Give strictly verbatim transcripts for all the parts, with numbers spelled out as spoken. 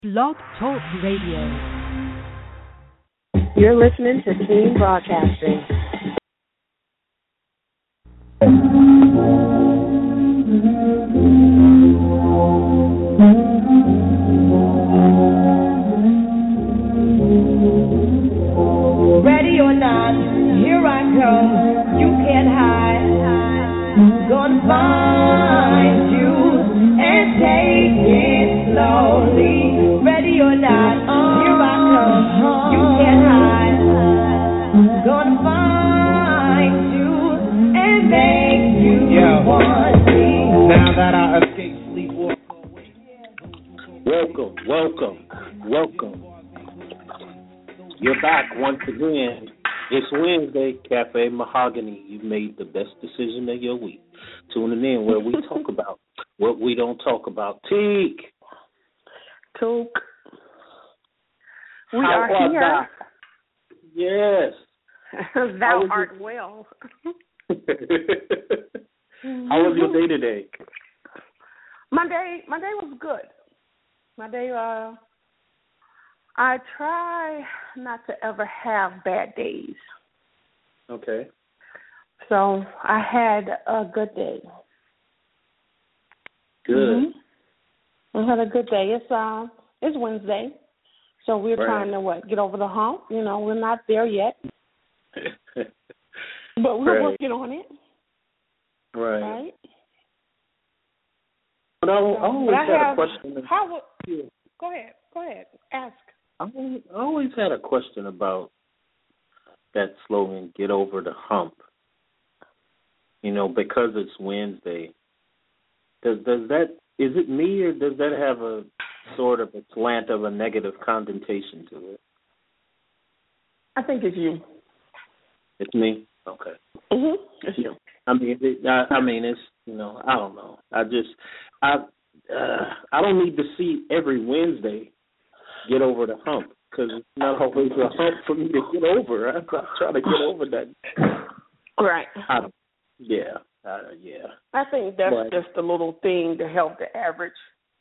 Blog Talk Radio. You're listening to Team Broadcasting. Ready or not, here I come. You can't hide. Gonna find you and take it slowly. Ready or not, here I come. You can't hide. Gonna find you and make you Yo, want me. now that I escape sleep, walk away. Welcome, welcome, welcome. You're back once again. It's Wednesday, Cafe Mahogany. You've made the best decision of your week. Tuning in where we talk about what we don't talk about. Teak. Took. We How are here. that? Yes. Thou was art it? well. How was your day today? My day, my day was good. My day, uh, I try not to ever have bad days. Okay. So I had a good day. Good. Mm-hmm. I had a good day. It's uh, it's Wednesday, so we're Right. trying to what get over the hump. You know, we're not there yet, but we're Right. working on it. Right. Right. But I, I So, always but I had have. a question. How? would- Yeah. Go ahead. Go ahead. Ask. I always, I always had a question about that slogan, get over the hump. You know, because it's Wednesday, does does that, is it me or does that have a sort of a slant of a negative connotation to it? I think it's you. It's me? Okay. Mhm. It's you. I mean, it, I, I mean, it's, you know, I don't know. I just, I, uh, I don't need to see every Wednesday get over the hump because it's not always a hump for me to get over. I'm not trying to get over that. Right. I don't, yeah, uh, yeah. I think that's But- just a little thing to help the average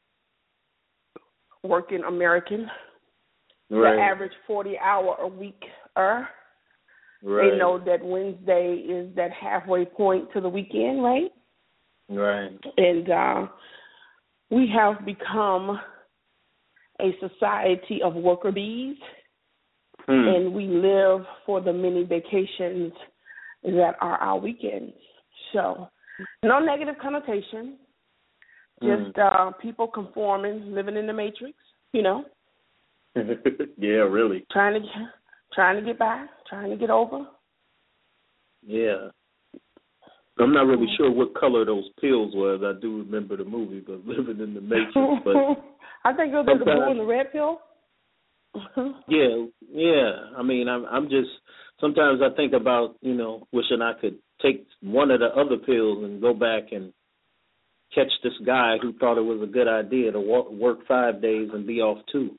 working American, Right. the average forty-hour a week er. Right. They know that Wednesday is that halfway point to the weekend, right? Right. And uh, we have become a society of worker bees, Hmm. and we live for the many vacations that are our weekends. So, no negative connotation, just uh, people conforming, living in the matrix, you know, Yeah, really. trying to trying to get by, trying to get over. Yeah. I'm not really sure what color those pills was. I do remember the movie, but living in the Matrix. But I think it was the blue and the red pill. yeah, yeah. I mean, I'm, I'm just sometimes I think about, you know, wishing I could take one of the other pills and go back and catch this guy who thought it was a good idea to work, work five days and be off two.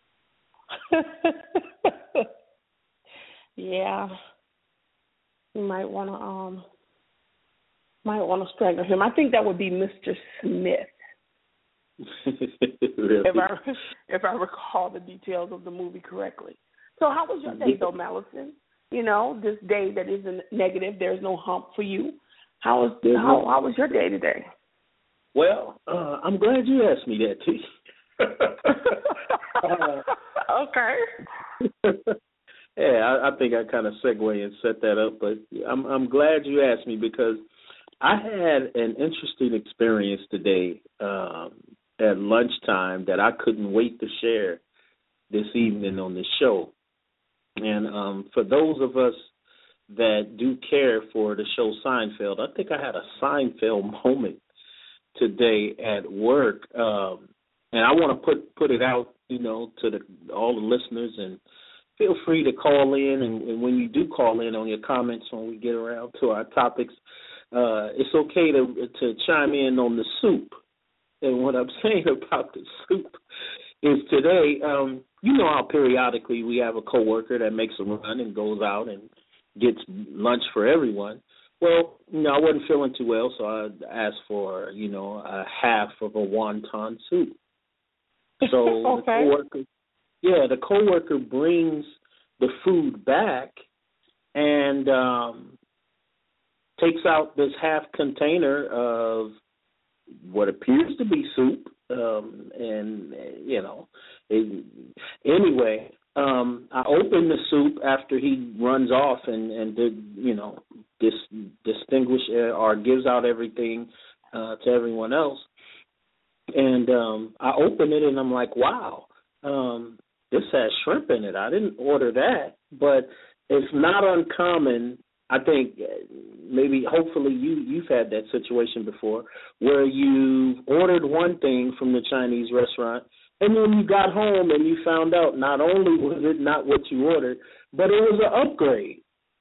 Yeah, you might want to um, might want to strangle him. I think that would be Mister Smith, Really? if I if I recall the details of the movie correctly. So, how was your day, though, Mellison? You know, this day that isn't negative. There's no hump for you. How was There's how no- how was your day today? Well, uh, I'm glad you asked me that, T. Okay. Yeah, I, I think I kind of segue and set that up, but I'm I'm glad you asked me because I had an interesting experience today um, at lunchtime that I couldn't wait to share this evening on the show. And um, for those of us that do care for the show Seinfeld, I think I had a Seinfeld moment today at work, um, and I want to put put it out, you know, to the, all the listeners, and feel free to call in. And, and when you do call in on your comments, when we get around to our topics, uh, it's okay to to chime in on the soup. And what I'm saying about the soup is today, um, you know how periodically we have a coworker that makes a run and goes out and gets lunch for everyone. Well, you know, I wasn't feeling too well, so I asked for, you know, a half of a wonton soup. So okay. the coworker, yeah, the coworker brings the food back and um, takes out this half container of what appears to be soup, um, and you know, it, anyway, um, I open the soup after he runs off and and did, you know, dis, distinguish or gives out everything uh, to everyone else, and um, I open it and I'm like, wow, um, this has shrimp in it. I didn't order that, but it's not uncommon. I think maybe, hopefully, you, you've had that situation before where you ordered one thing from the Chinese restaurant, and then you got home and you found out not only was it not what you ordered, but it was an upgrade.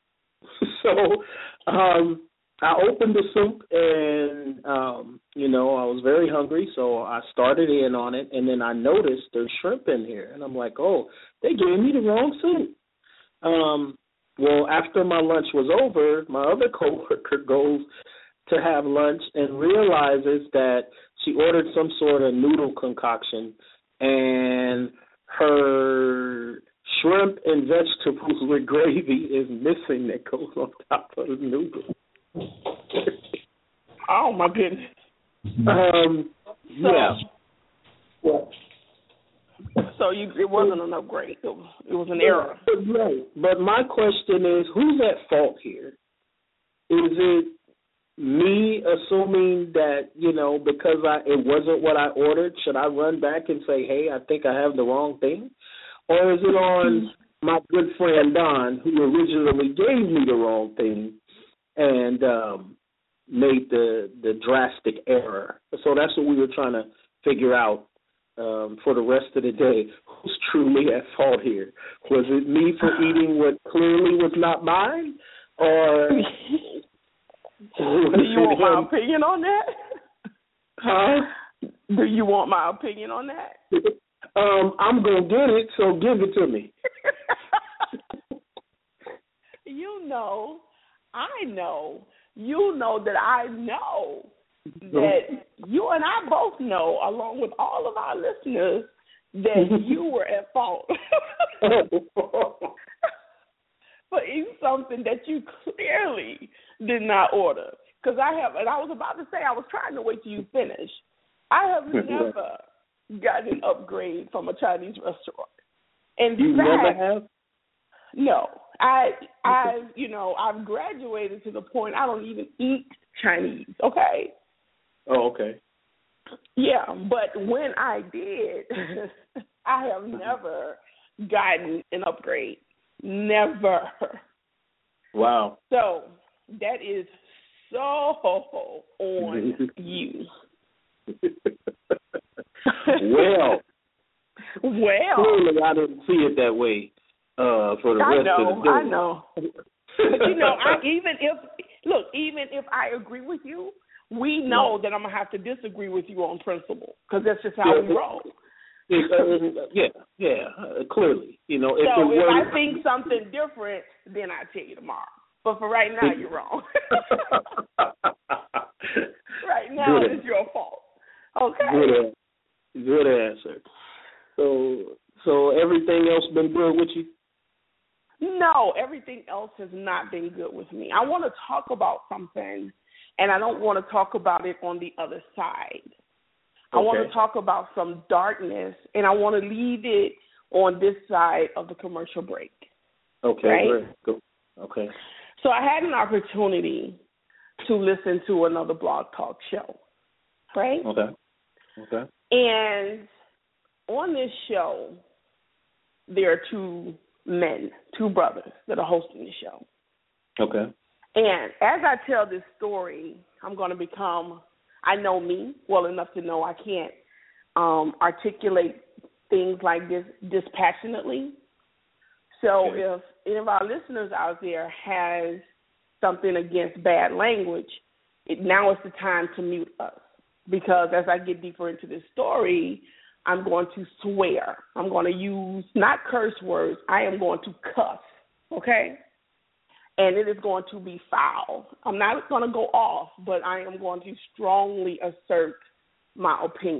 So um, I opened the soup, and, um, you know, I was very hungry, so I started in on it, and then I noticed there's shrimp in here, and I'm like, oh, they gave me the wrong soup. Um Well, after my lunch was over, my other coworker goes to have lunch and realizes that she ordered some sort of noodle concoction, and her shrimp and vegetables with gravy is missing that goes on top of the noodle. Oh, my goodness. Um, so, yeah. Well, So you, it wasn't an upgrade. It was, it was an error. Right. But my question is, who's at fault here? Is it me assuming that, you know, because I it wasn't what I ordered, should I run back and say, hey, I think I have the wrong thing? Or is it on my good friend Don, who originally gave me the wrong thing and um, made the, the drastic error? So that's what we were trying to figure out. Um, for the rest of the day, who's truly at fault here? Was it me for eating what clearly was not mine, or do you want my opinion on that? Huh? Do you want my opinion on that? Um, I'm gonna get it, so give it to me. You know, I know, you know that I know. That you and I both know, along with all of our listeners, that you were at fault for eating something that you clearly did not order. Because I have, and I was about to say, I was trying to wait till you finish. I have never gotten an upgrade from a Chinese restaurant. In you fact, never have? No, I, I, you know, I've graduated to the point I don't even eat Chinese. Okay. Oh, okay. Yeah, but when I did, I have never gotten an upgrade. Never. Wow. So that is so on you. Well. Well. Clearly I didn't see it that way uh, for the I rest know, of the day. I know. But, you know, I, even if, look, even if I agree with you, we know that I'm going to have to disagree with you on principle because that's just how yeah, we roll. It, uh, yeah, yeah, uh, clearly. You know, if, so it if were, I think something different, then I'll tell you tomorrow. But for right now, you're wrong. Right now, Good. it's your fault. Okay. Good, good answer. So, so everything else been good with you? No, everything else has not been good with me. I want to talk about something, and I don't want to talk about it on the other side. Okay. I want to talk about some darkness, and I want to leave it on this side of the commercial break. Okay, right? great. Go. Okay. So I had an opportunity to listen to another Blog Talk show, right? Okay. Okay. And on this show, there are two men, two brothers that are hosting the show. Okay. And as I tell this story, I'm going to become, I know me well enough to know I can't um, articulate things like this dispassionately. So okay. if any of our listeners out there has something against bad language, it, now is the time to mute us. Because as I get deeper into this story, I'm going to swear. I'm going to use not curse words. I am going to cuss, okay? And it is going to be foul. I'm not going to go off, but I am going to strongly assert my opinion.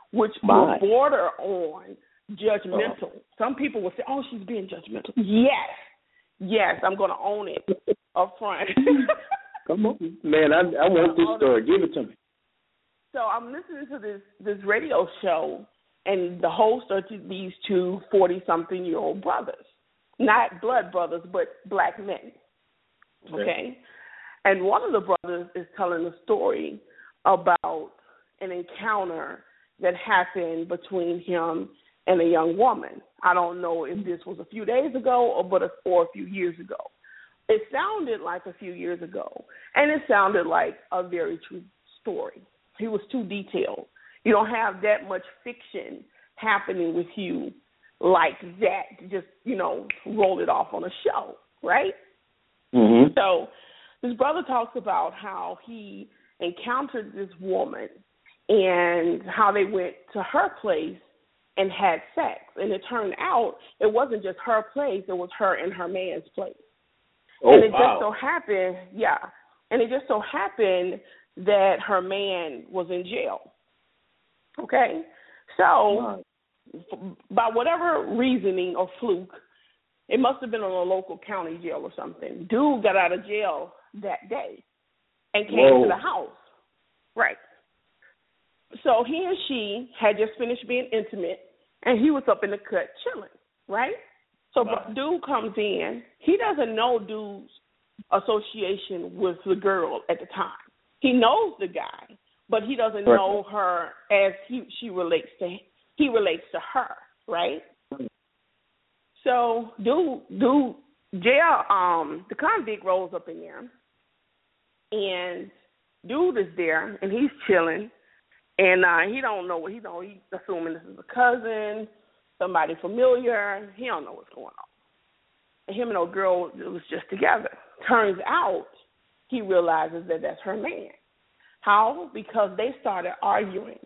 which My. will border on judgmental. Oh. Some people will say, oh, she's being judgmental. Yes. Yes, I'm going to own it up front. Come on. Man, I, I want this story. Give it to me. So I'm listening to this, this radio show, and the hosts are these two forty-something-year-old brothers. Not blood brothers, but black men. Okay. okay? And one of the brothers is telling a story about an encounter that happened between him and a young woman. I don't know if this was a few days ago or but a, or a few years ago. It sounded like a few years ago, and it sounded like a very true story. He was too detailed. You don't have that much fiction happening with you like that to just, you know, roll it off on a show, right? Mm-hmm. So this brother talks about how he encountered this woman and how they went to her place and had sex. And it turned out it wasn't just her place, it was her and her man's place. Oh, and it wow. just so happened, yeah, and it just so happened that her man was in jail. Okay? So, wow. by whatever reasoning or fluke, it must have been in a local county jail or something. Dude got out of jail that day and came Whoa. to the house. Right. So he and she had just finished being intimate, and he was up in the cut chilling, right? So wow. dude comes in. He doesn't know dude's association with the girl at the time. He knows the guy, but he doesn't right. know her as he she relates to him. He relates to her, right? So dude, dude, jail. Um, the convict rolls up in there, and dude is there, and he's chilling. And uh, he don't know what he don't. He's assuming this is a cousin, somebody familiar. He don't know what's going on. And him and old girl it was just together. Turns out he realizes that that's her man. How? Because they started arguing.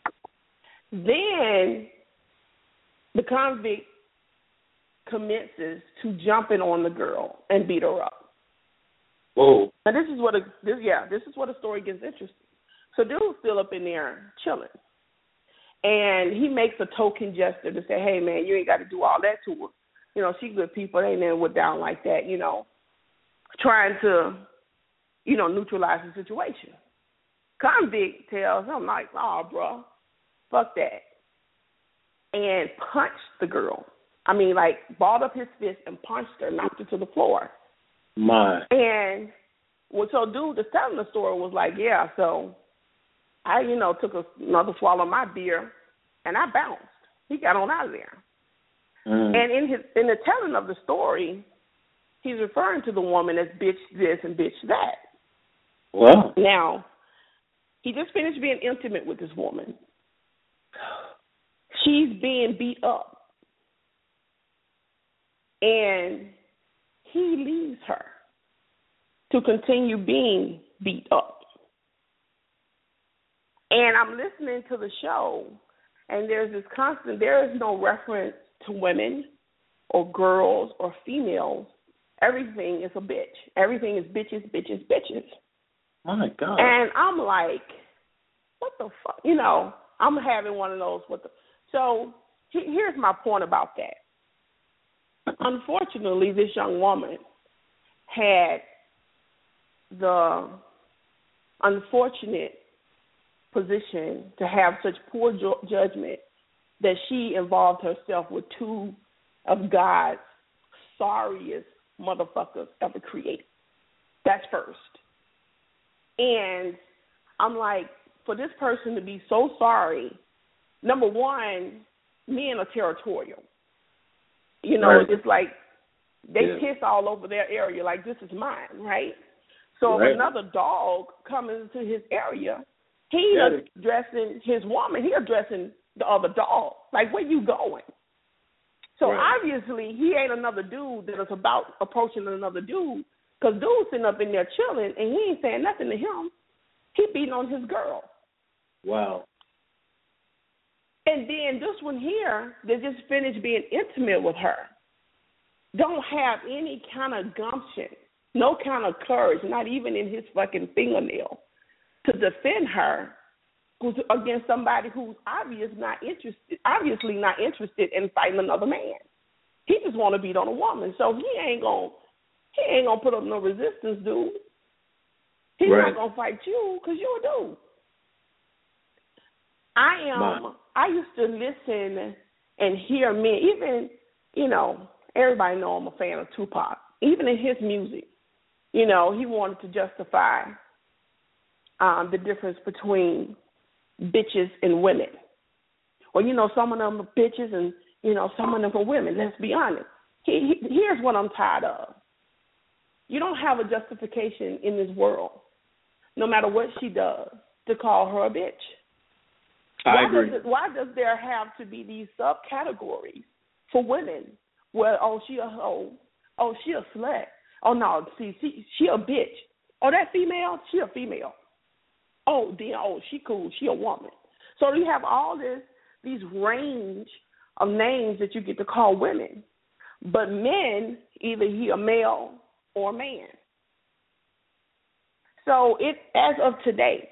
Then the convict commences to jumping on the girl and beat her up. Whoa! Now this is what a this, yeah this is what a story gets interesting. So dude's still up in there chilling. And he makes a token gesture to say, hey, man, you ain't got to do all that to her. You know, she good people. They ain't never went down like that, you know, trying to, you know, neutralize the situation. Convict tells him, like, oh, bro, fuck that. And punched the girl. I mean, like, balled up his fist and punched her, knocked her to the floor. My. And well, so dude that's telling the story was like, yeah, so I, you know, took a, another swallow of my beer, and I bounced. He got on out of there. Mm. And in his in the telling of the story, he's referring to the woman as bitch this and bitch that. Well, now, he just finished being intimate with this woman. She's being beat up. And he leaves her to continue being beat up. And I'm listening to the show, and there's this constant, there is no reference to women or girls or females. Everything is a bitch. Everything is bitches, bitches, bitches. Oh, my God. And I'm like, what the fuck? You know, I'm having one of those. What the? So he, here's my point about that. Unfortunately, this young woman had the unfortunate position to have such poor ju- judgment that she involved herself with two of God's sorriest motherfuckers ever created. That's first. And I'm like, for this person to be so sorry, number one, men are territorial. You know, right. It's like they yeah. piss all over their area like this is mine, right? So right. if another dog comes into his area, he yeah. addressing his woman, he addressing the other dog. Like, where you going? So right. obviously he ain't another dude that is about approaching another dude, because dude's sitting up in there chilling and he ain't saying nothing to him. He beating on his girl. Wow. And then this one here that just finished being intimate with her don't have any kind of gumption, no kind of courage, not even in his fucking fingernail, to defend her who's against somebody who's obvious not interested, obviously not interested in fighting another man. He just want to beat on a woman, so he ain't gonna he ain't gonna put up no resistance, dude. He's right. not gonna fight you because you're a dude. I am. Mom. I used to listen and hear men. Even you know, everybody know I'm a fan of Tupac. Even in his music, you know, he wanted to justify um, the difference between bitches and women. Well, you know, some of them are bitches and, you know, some of them are women. Let's be honest. He, he, here's what I'm tired of. You don't have a justification in this world, no matter what she does, to call her a bitch. I why agree. Does it, why does there have to be these subcategories for women? Well, oh, she a hoe. Oh, she a slut. Oh, no, see, see, she a bitch. Oh, that female, she a female. Oh, then, oh, she cool, she a woman. So you have all this, these range of names that you get to call women. But men, either he a male or a man. So it, as of today,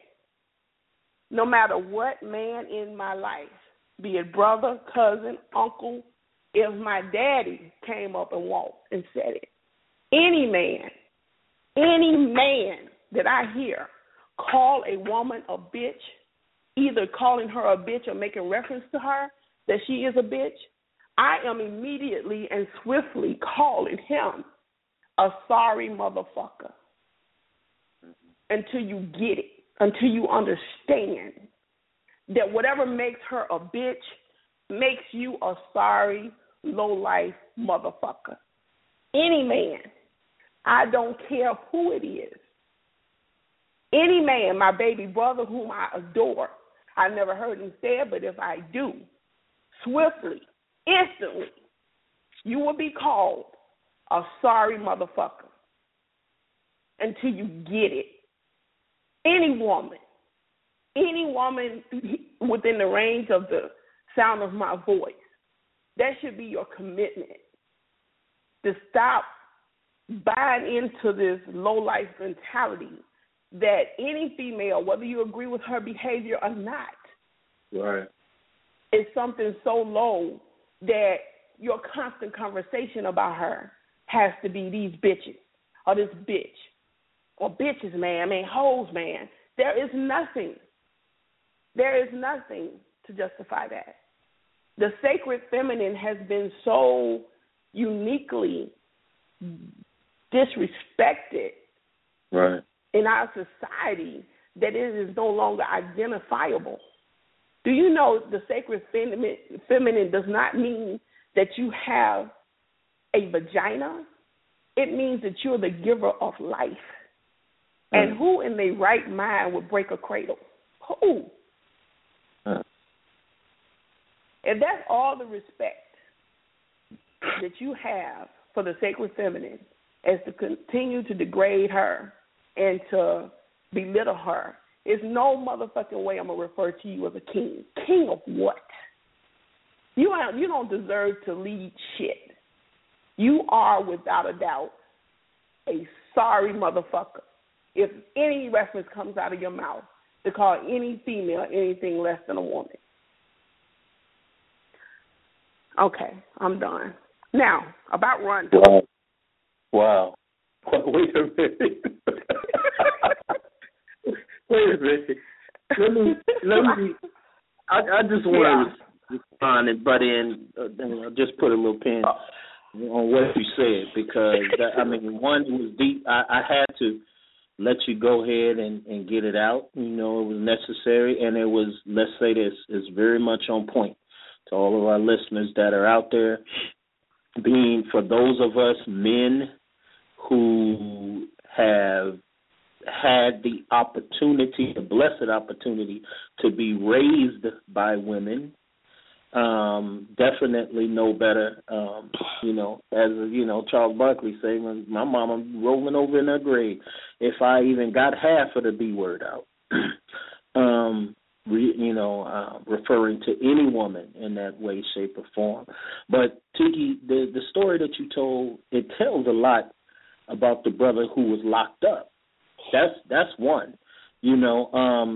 no matter what man in my life, be it brother, cousin, uncle, if my daddy came up and walked and said it, any man, any man that I hear call a woman a bitch, either calling her a bitch or making reference to her that she is a bitch, I am immediately and swiftly calling him a sorry motherfucker until you get it, until you understand that whatever makes her a bitch makes you a sorry, low-life motherfucker. Any man, I don't care who it is. Any man, my baby brother whom I adore, I never heard him say it, but if I do, swiftly, instantly, you will be called a sorry motherfucker until you get it. Any woman, any woman within the range of the sound of my voice, that should be your commitment, to stop buying into this low-life mentality that any female, whether you agree with her behavior or not, right, is something so low that your constant conversation about her has to be these bitches or this bitch or bitches, man, I mean, hoes, man. There is nothing, there is nothing to justify that. The sacred feminine has been so uniquely disrespected right. in our society that it is no longer identifiable. Do you know the sacred feminine, feminine does not mean that you have a vagina? It means that you're the giver of life. Mm. And who in their right mind would break a cradle? Who? Mm. If that's all the respect that you have for the sacred feminine as to continue to degrade her and to belittle her, there's no motherfucking way I'm going to refer to you as a king. King of what? You are, you don't deserve to lead shit. You are, without a doubt, a sorry motherfucker if any reference comes out of your mouth to call any female anything less than a woman. Okay, I'm done. Now, about Run. Wow. Wow. Wait a minute. Wait a minute. Let me, let me, I, I just want to yeah. respond and butt in, uh, you know, just put a little pin on what you said because, that, I mean, one, it was deep. I, I had to let you go ahead and, and get it out. You know, it was necessary, and it was, let's say this, is very much on point to all of our listeners that are out there, being for those of us men who have had the opportunity, the blessed opportunity to be raised by women, um, definitely know better. Um, you know, as you know, Charles Barkley say, my mama rolling over in her grave if I even got half of the B word out. um, re, you know, uh, referring to any woman in that way, shape, or form. But Tiki, the the story that you told, it tells a lot about the brother who was locked up. That's that's one, you know, um,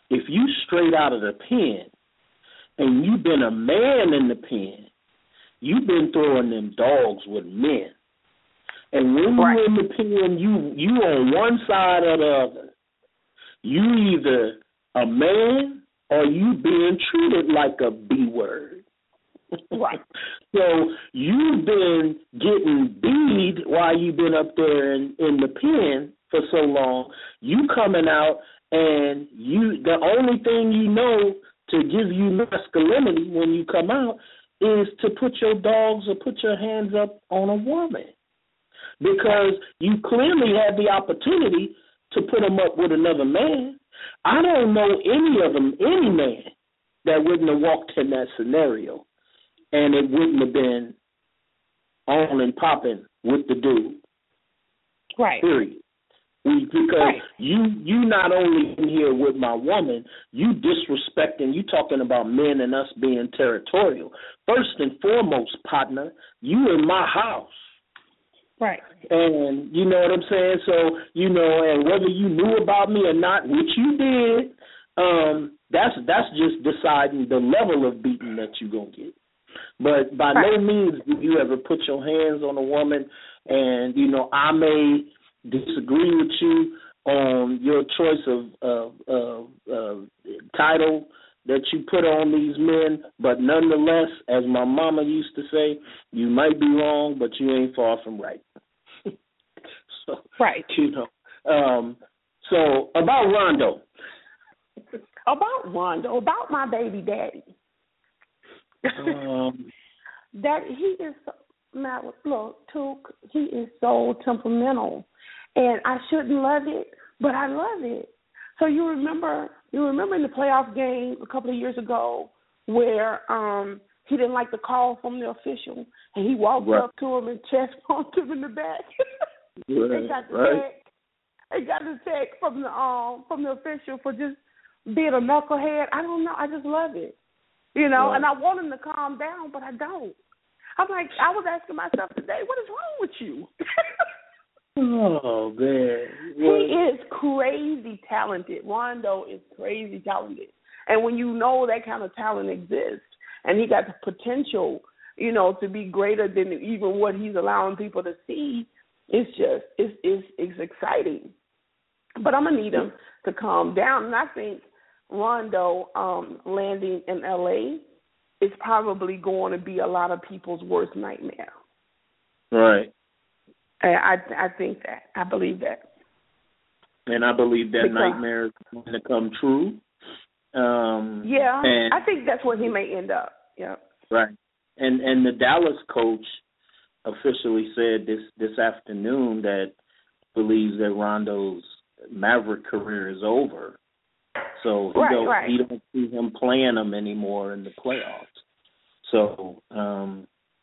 if you straight out of the pen and you've been a man in the pen, you've been throwing them dogs with men. And when right. you're in the pen, you you on one side or the other. You either a man or you being treated like a B word. Right. So you've been getting beat while you've been up there in, in the pen for so long. You coming out and you the only thing you know to give you masculinity when you come out is to put your dogs or put your hands up on a woman. Because you clearly had the opportunity to put them up with another man. I don't know any of them, any man that wouldn't have walked in that scenario and it wouldn't have been on and popping with the dude. Right. Period. We, because right. you you not only in here with my woman, you disrespecting, you talking about men and us being territorial. First and foremost, partner, you in my house. Right. And you know what I'm saying? So, you know, and whether you knew about me or not, which you did, um, that's that's just deciding the level of beating that you're going to get. But by right. no means do you ever put your hands on a woman. And, you know, I may disagree with you on your choice of, of, of, of title that you put on these men, but nonetheless, as my mama used to say, you might be wrong, but you ain't far from right. so, right. You know. Um, so about Rondo. About Rondo, about my baby daddy. um, that he is, Matt, look, Took, he is so temperamental, and I shouldn't love it, but I love it. So you remember, you remember in the playoff game a couple of years ago where um, he didn't like the call from the official, and he walked right. up to him and chest bumped him in the back. right. They got the right. check. They got the check from the um from the official for just being a knucklehead. I don't know. I just love it, you know. Right. And I want him to calm down, but I don't. I'm like, I was asking myself today, what is wrong with you? Oh, man. He is crazy talented. Rondo is crazy talented. And when you know that kind of talent exists and he got the potential, you know, to be greater than even what he's allowing people to see, it's just, it's, it's, it's exciting. But I'm going to need him to calm down. And I think Rondo um, landing in L A is probably going to be a lot of people's worst nightmare. Right. I I think that. I believe that. And I believe that because, nightmare is going to come true. Um, yeah, and, I think that's where he may end up. Yeah. Right. And and the Dallas coach officially said this, this afternoon that believes that Rondo's Maverick career is over. So he, right, don't, right. he don't see him playing them anymore in the playoffs. So, um,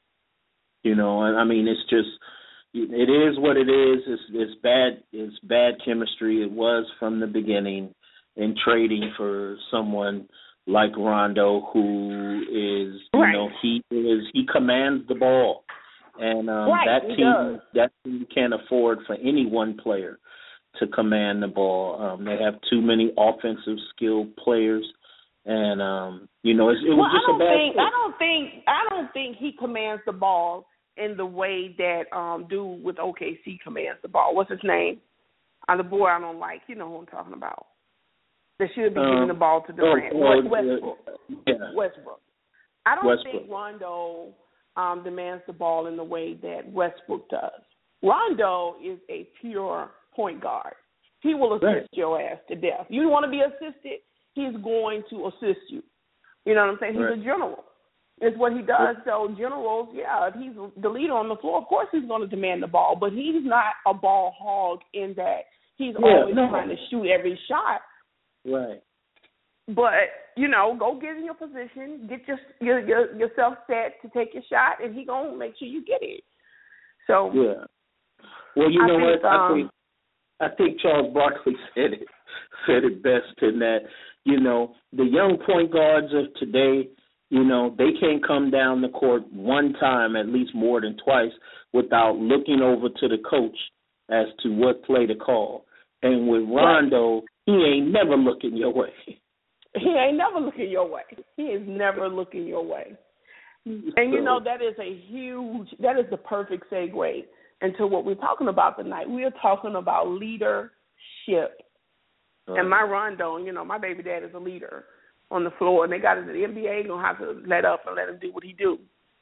you know, I mean, it's just, it is what it is. It's, it's bad. It's bad chemistry. It was from the beginning in trading for someone like Rondo, who is, you right. know, he is he commands the ball, and um, right, that he team does. that team can't afford for any one player to command the ball. Um, they have too many offensive skilled players, and um, you know, it's, it was well, just I don't a bad. Think, I don't think. I don't think he commands the ball in the way that um, dude with O K C commands the ball. What's his name? Uh, the boy I don't like. You know who I'm talking about. That should be giving um, the ball to Durant. Oh, oh, Westbrook. Yeah. Westbrook. I don't Westbrook. think Rondo um, demands the ball in the way that Westbrook does. Rondo is a pure point guard. He will assist right. your ass to death. You want to be assisted, he's going to assist you. You know what I'm saying? He's right. a general. It's what he does. So generals, yeah, if he's the leader on the floor, of course he's going to demand the ball, but he's not a ball hog in that he's yeah, always no. trying to shoot every shot. Right. But, you know, go get in your position, get your, your, your yourself set to take your shot, and he going to make sure you get it. So, yeah. Well, you I know think, what? I um, think I think Charles Barkley said it said it best in that, you know, the young point guards of today, you know, they can't come down the court one time, at least more than twice, without looking over to the coach as to what play to call. And with Rondo, he ain't never looking your way. He ain't never looking your way. He is never looking your way. And, you know, that is a huge, that is the perfect segue into what we're talking about tonight. We are talking about leadership. Uh-huh. And my Rondo, you know, my baby dad is a leader on the floor, and they got it at the N B A. You're going to have to let up and let him do what he do.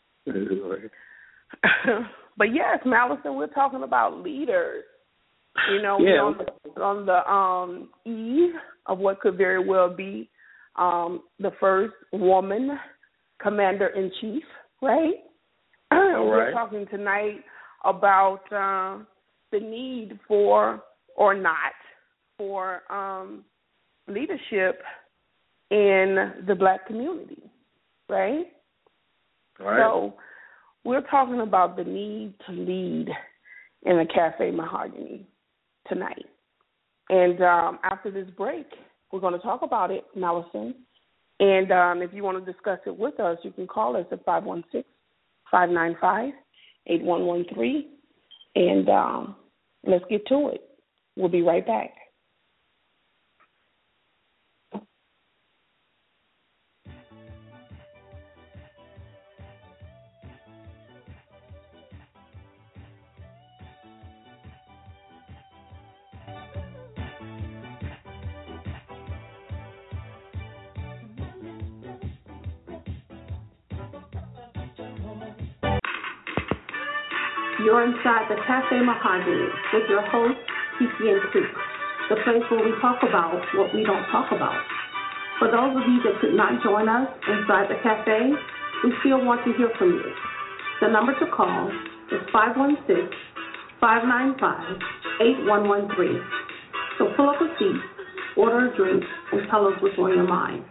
But, yes, Malison, we're talking about leaders. You know, yeah. we're on the, on the um, eve of what could very well be um, the first woman commander-in-chief, right? All We're right. talking tonight about uh, the need for, or not, for um, leadership in the black community, right? All right. So we're talking about the need to lead in a Cafe Mahogany tonight. And um, after this break, we're going to talk about it, Malison. And um, if you want to discuss it with us, you can call us at five one six, five nine five, eight one one three. And um, let's get to it. We'll be right back. You're inside the Cafe Mahogany with your host, Kiki and Coop, the place where we talk about what we don't talk about. For those of you that could not join us inside the cafe, we still want to hear from you. The number to call is five one six, five nine five, eight one one three. So pull up a seat, order a drink, and tell us what's on your mind.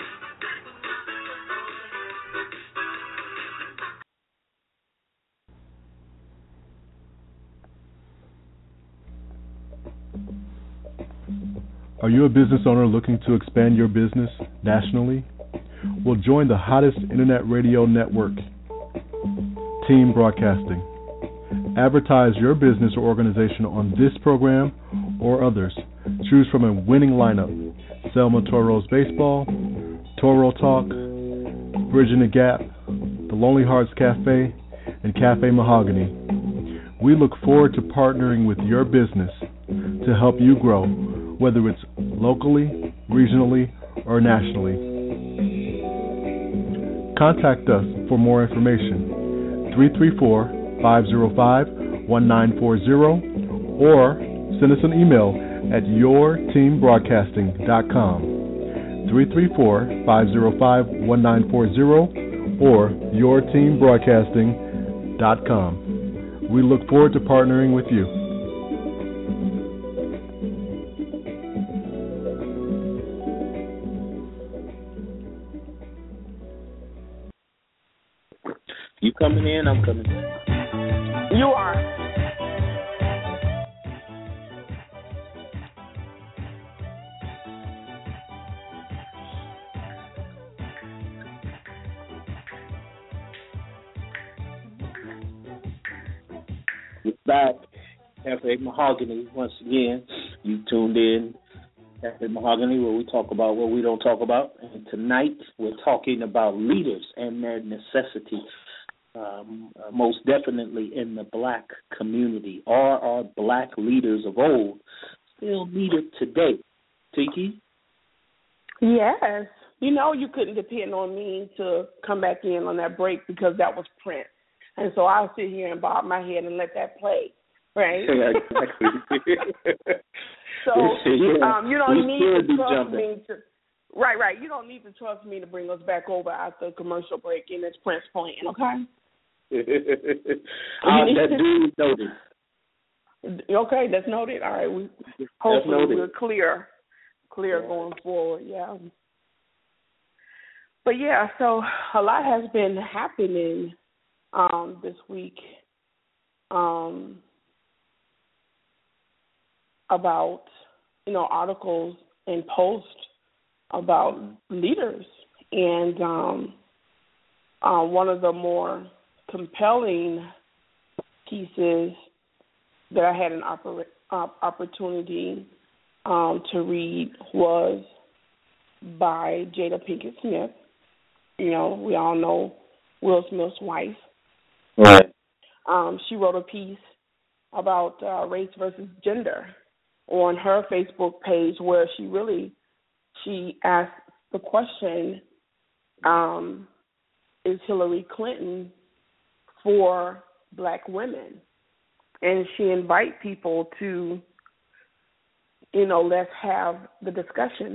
Are you a business owner looking to expand your business nationally? Well, join the hottest internet radio network, Team Broadcasting. Advertise your business or organization on this program or others. Choose from a winning lineup: Selma Toros Baseball, Toro Talk, Bridging the Gap, The Lonely Hearts Cafe, and Cafe Mahogany. We look forward to partnering with your business to help you grow, whether it's locally, regionally, or nationally. Contact us for more information, three three four, five zero five, one nine four zero, or send us an email at your team broadcasting dot com, three three four, five zero five, one nine four zero, or your team broadcasting dot com. We look forward to partnering with you. You coming in, I'm coming in. You are. We're back. Cafe Mahogany, once again. You tuned in. Cafe Mahogany, where we talk about what we don't talk about. And tonight, we're talking about leaders and their necessity. Um, uh, most definitely in the black community. Are our black leaders of old still needed today? Tiki? Yes. You know, you couldn't depend on me to come back in on that break because that was Prince. And so I'll sit here and bob my head and let that play, right? Yeah, exactly. So yeah, um, you don't need to trust jumping. me to, right, right. You don't need to trust me to bring us back over after the commercial break, and it's Prince playing, okay? uh, that dude noted. Okay, that's noted. All right, we hopefully noted. we're clear, clear yeah. going forward. Yeah. But yeah, so a lot has been happening um, this week um, about you know articles and posts about leaders, and um, uh, one of the more compelling pieces that I had an oppor- uh, opportunity um, to read was by Jada Pinkett Smith. You know, we all know Will Smith's wife. Right. Um, she wrote a piece about uh, race versus gender on her Facebook page, where she really she asked the question, um, is Hillary Clinton for black women? And she invite people to, you know, let's have the discussion.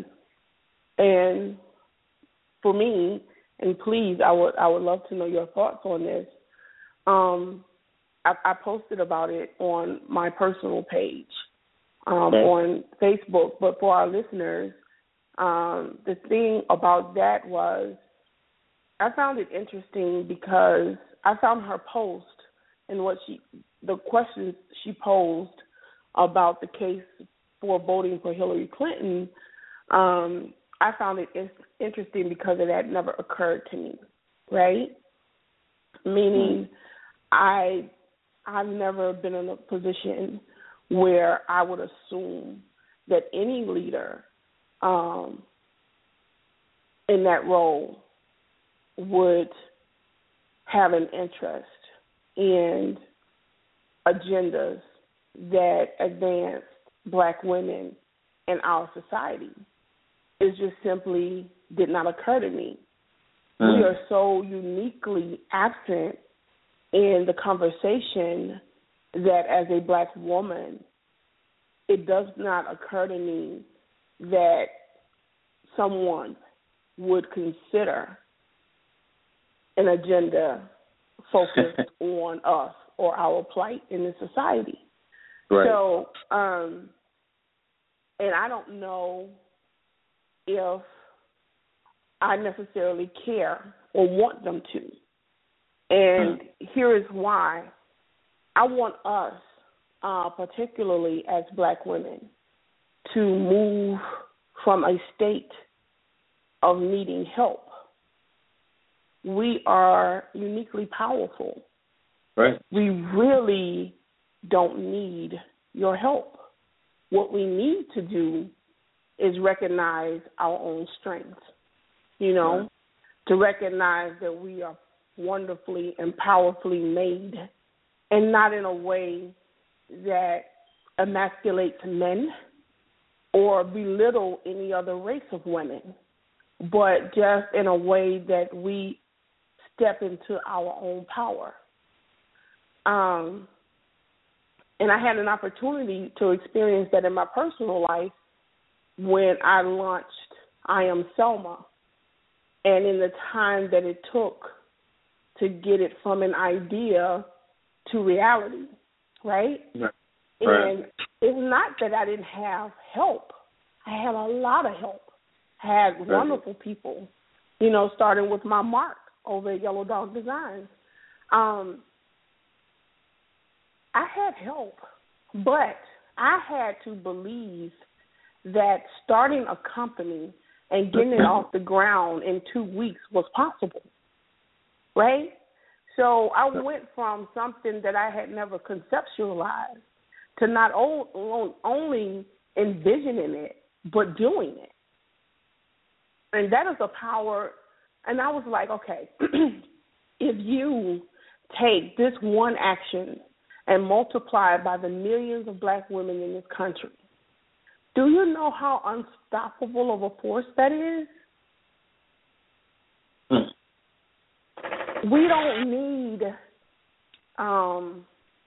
And for me, and please, I would I would love to know your thoughts on this. Um, I, I posted about it on my personal page um, okay. on Facebook, but for our listeners, um, the thing about that was I found it interesting because I found her post and what she, the questions she posed about the case for voting for Hillary Clinton, um, I found it in- interesting because it had never occurred to me, right? Meaning, I, I've never been in a position where I would assume that any leader um, in that role would have an interest in agendas that advance black women in our society. It just simply did not occur to me. Mm. We are so uniquely absent in the conversation that as a black woman, it does not occur to me that someone would consider an agenda focused on us or our plight in the society. Right. So, um, and I don't know if I necessarily care or want them to. And hmm. here is why. I want us, uh, particularly as black women, to move from a state of needing help. We are uniquely powerful. Right. We really don't need your help. What we need to do is recognize our own strengths, you know, right. to recognize that we are wonderfully and powerfully made, and not in a way that emasculates men or belittle any other race of women, but just in a way that we step into our own power. Um, and I had an opportunity to experience that in my personal life when I launched I Am Selma, and in the time that it took to get it from an idea to reality, right? Right. And it's not that I didn't have help. I had a lot of help. I had right. wonderful people, you know, starting with my Mark over at Yellow Dog Designs. Um, I had help, but I had to believe that starting a company and getting it off the ground in two weeks was possible, right? So I went from something that I had never conceptualized to not only envisioning it, but doing it. And that is a power. And I was like, okay, if you take this one action and multiply it by the millions of black women in this country, do you know how unstoppable of a force that is? Hmm. We don't need um,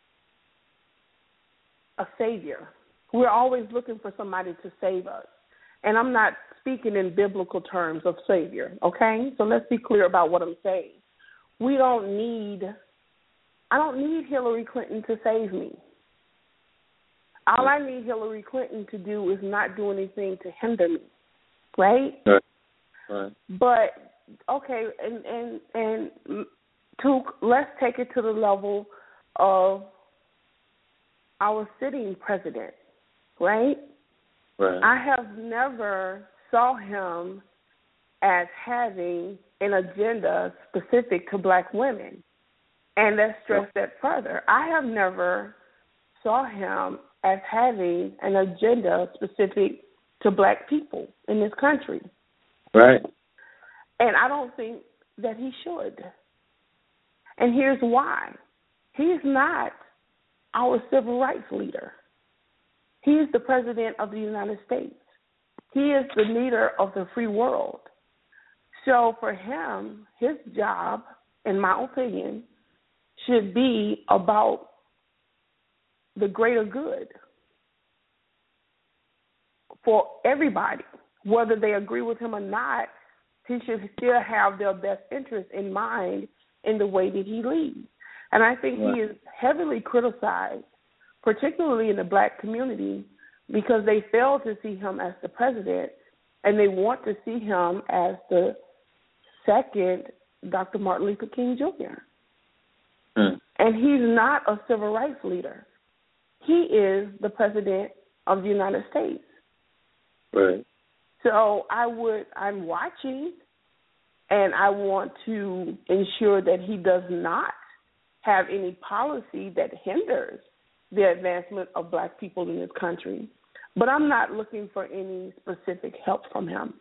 a savior. We're always looking for somebody to save us. And I'm not speaking in biblical terms of savior, okay? So let's be clear about what I'm saying. We don't need, I don't need Hillary Clinton to save me. All I need Hillary Clinton to do is not do anything to hinder me, right? Right. Right. But okay, and and and to let's take it to the level of our sitting president, right? Right. I have never saw him as having an agenda specific to black women, and let's stress that further. I have never saw him as having an agenda specific to black people in this country. Right. And I don't think that he should. And here's why. He's not our civil rights leader. He is the president of the United States. He is the leader of the free world. So for him, his job, in my opinion, should be about the greater good for everybody. Whether they agree with him or not, he should still have their best interest in mind in the way that he leads. And I think right. he is heavily criticized, particularly in the black community, because they fail to see him as the president, and they want to see him as the second Doctor Martin Luther King Junior Mm. And he's not a civil rights leader. He is the president of the United States. Right. So I would, I'm watching, and I want to ensure that he does not have any policy that hinders the advancement of black people in this country. But I'm not looking for any specific help from him.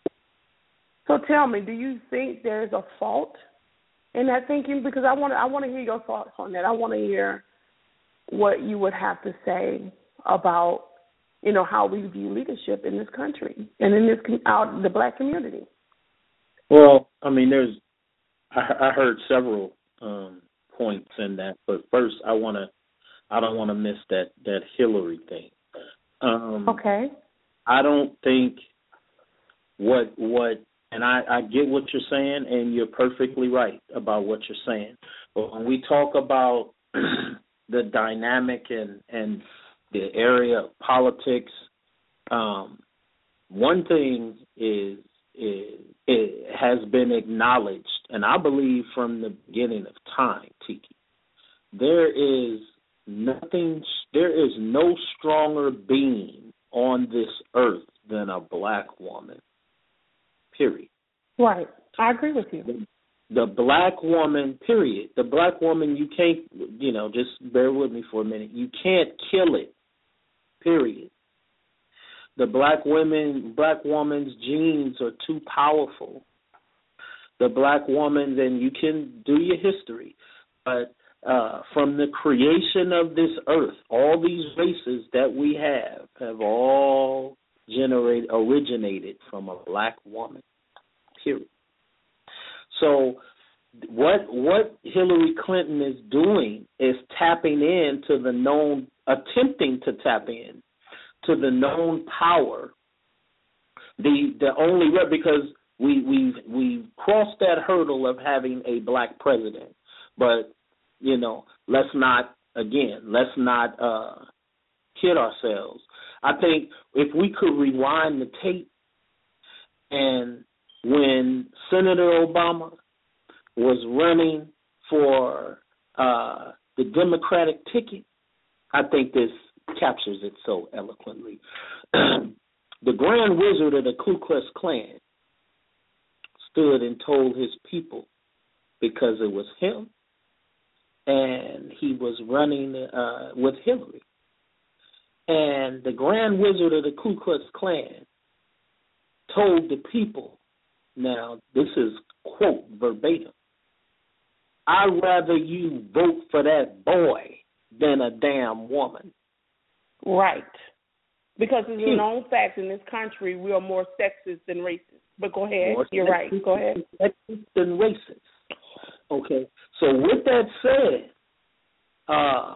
So tell me, do you think there's a fault in that thinking? Because I want to, I want to hear your thoughts on that. I want to hear what you would have to say about, you know, how we view leadership in this country and in this out the black community. Well, I mean, there's, I, I heard several um, points in that, but first, I want to, I don't want to miss that that Hillary thing. Um, okay. I don't think what what, and I, I get what you're saying, and you're perfectly right about what you're saying. But when we talk about the dynamic and and the area of politics, um, one thing is, is it has been acknowledged, and I believe from the beginning of time, Tiki, there is nothing, there is no stronger being on this earth than a black woman, period. Right. I agree with you. The, the black woman, period. The black woman, you can't, you know, just bear with me for a minute. You can't kill it, period. The black women, black woman's genes are too powerful. The black woman, then you can do your history, but uh, from the creation of this earth, all these races that we have have all generated, originated from a black woman, period. So what what Hillary Clinton is doing is tapping into the known, attempting to tap in to the known power. The the only because we we've we've crossed that hurdle of having a black president, but you know, let's not again, let's not uh, kid ourselves. I think if we could rewind the tape, and when Senator Obama was running for uh, the Democratic ticket, I think this captures it so eloquently. The Grand Wizard of the Ku Klux Klan stood and told his people, because it was him, and he was running uh, with Hillary. And the Grand Wizard of the Ku Klux Klan told the people, now this is quote verbatim, I'd rather you vote for that boy than a damn woman. Right. Because it's a known fact in this country we are more sexist than racist. But go ahead. More You're right. Go ahead. Sexist than racist. Okay. So with that said, uh,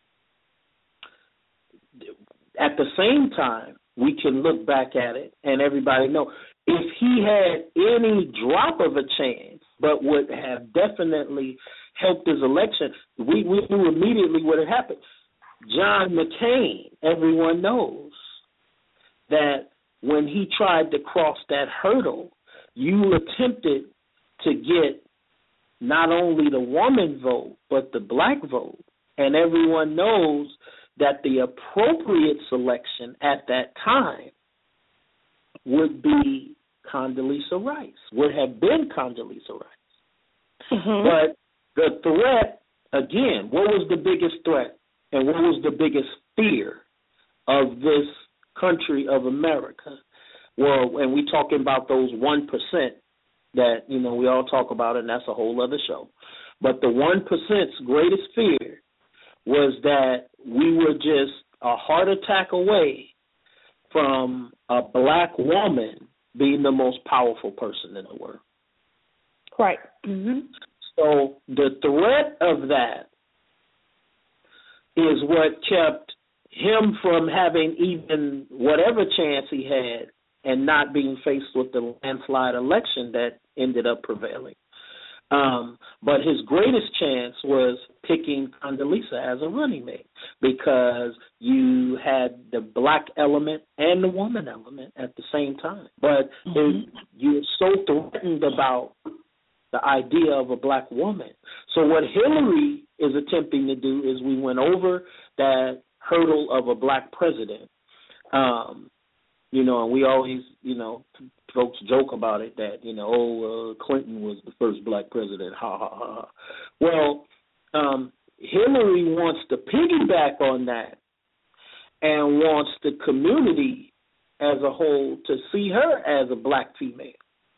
at the same time, we can look back at it and everybody know if he had any drop of a chance, but would have definitely helped his election, we, we knew immediately what had happened. John McCain, everyone knows that when he tried to cross that hurdle, you attempted to get not only the woman vote, but the black vote. And everyone knows that the appropriate selection at that time would be Condoleezza Rice, would have been Condoleezza Rice. Mm-hmm. But the threat, again, what was the biggest threat and what was the biggest fear of this country of America? well, and we talking about those one percent that, you know, we all talk about, and that's a whole other show. But the one percent's greatest fear was that we were just a heart attack away from a black woman being the most powerful person in the world. Right. Mm-hmm. So the threat of that is what kept him from having even whatever chance he had and not being faced with the landslide election that ended up prevailing. Um, but his greatest chance was picking Condoleezza as a running mate because you had the black element and the woman element at the same time. But mm-hmm. it, you're so threatened about the idea of a black woman. So what Hillary is attempting to do is we went over that hurdle of a black president. Um, you know, and we always, you know, folks joke about it that, you know, oh, uh, Clinton was the first black president, ha, ha, ha. Well, um, Hillary wants to piggyback on that and wants the community as a whole to see her as a black female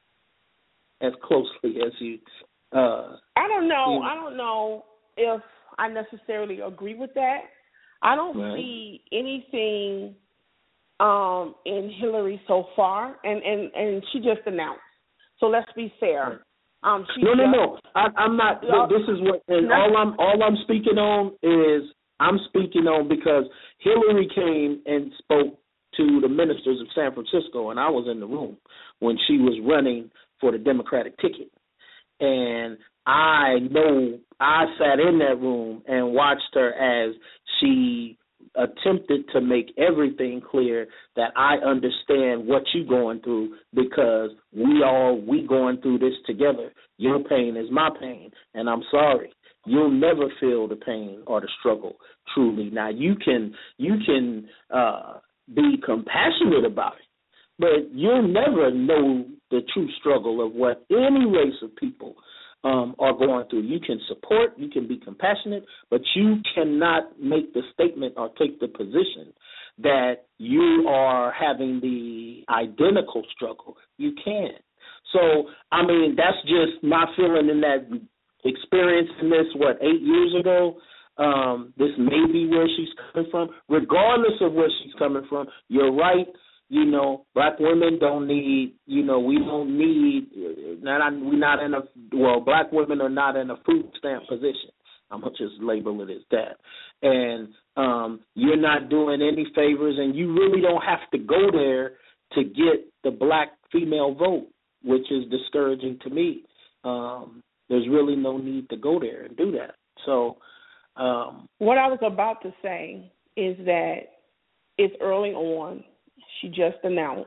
as closely as you. Uh, I don't know. you know. I don't know if I necessarily agree with that. I don't right. see anything um, in Hillary so far, and, and, and she just announced. So let's be fair. Um, she no, just, no, no. I, I'm not. Uh, this is what, and no. all I'm all I'm speaking on is I'm speaking on because Hillary came and spoke to the ministers of San Francisco, and I was in the room when she was running for the Democratic ticket, and I know I sat in that room and watched her as she attempted to make everything clear that I understand what you're going through because we all, we going through this together. Your pain is my pain, and I'm sorry. You'll never feel the pain or the struggle truly. Now, you can, you can uh, be compassionate about it, but you'll never know the true struggle of what any race of people Um, are going through. You can support, you can be compassionate, but you cannot make the statement or take the position that you are having the identical struggle. You can't. So, I mean, that's just my feeling in that experience in this, what, eight years ago. Um, this may be where she's coming from. Regardless of where she's coming from, you're right. You know, black women don't need, you know, we don't need, not, we're not in a, well, black women are not in a food stamp position. I'm going to just label it as that. And um, you're not doing any favors, and you really don't have to go there to get the black female vote, which is discouraging to me. Um, there's really no need to go there and do that. So um, what I was about to say is that it's early on. She just announced,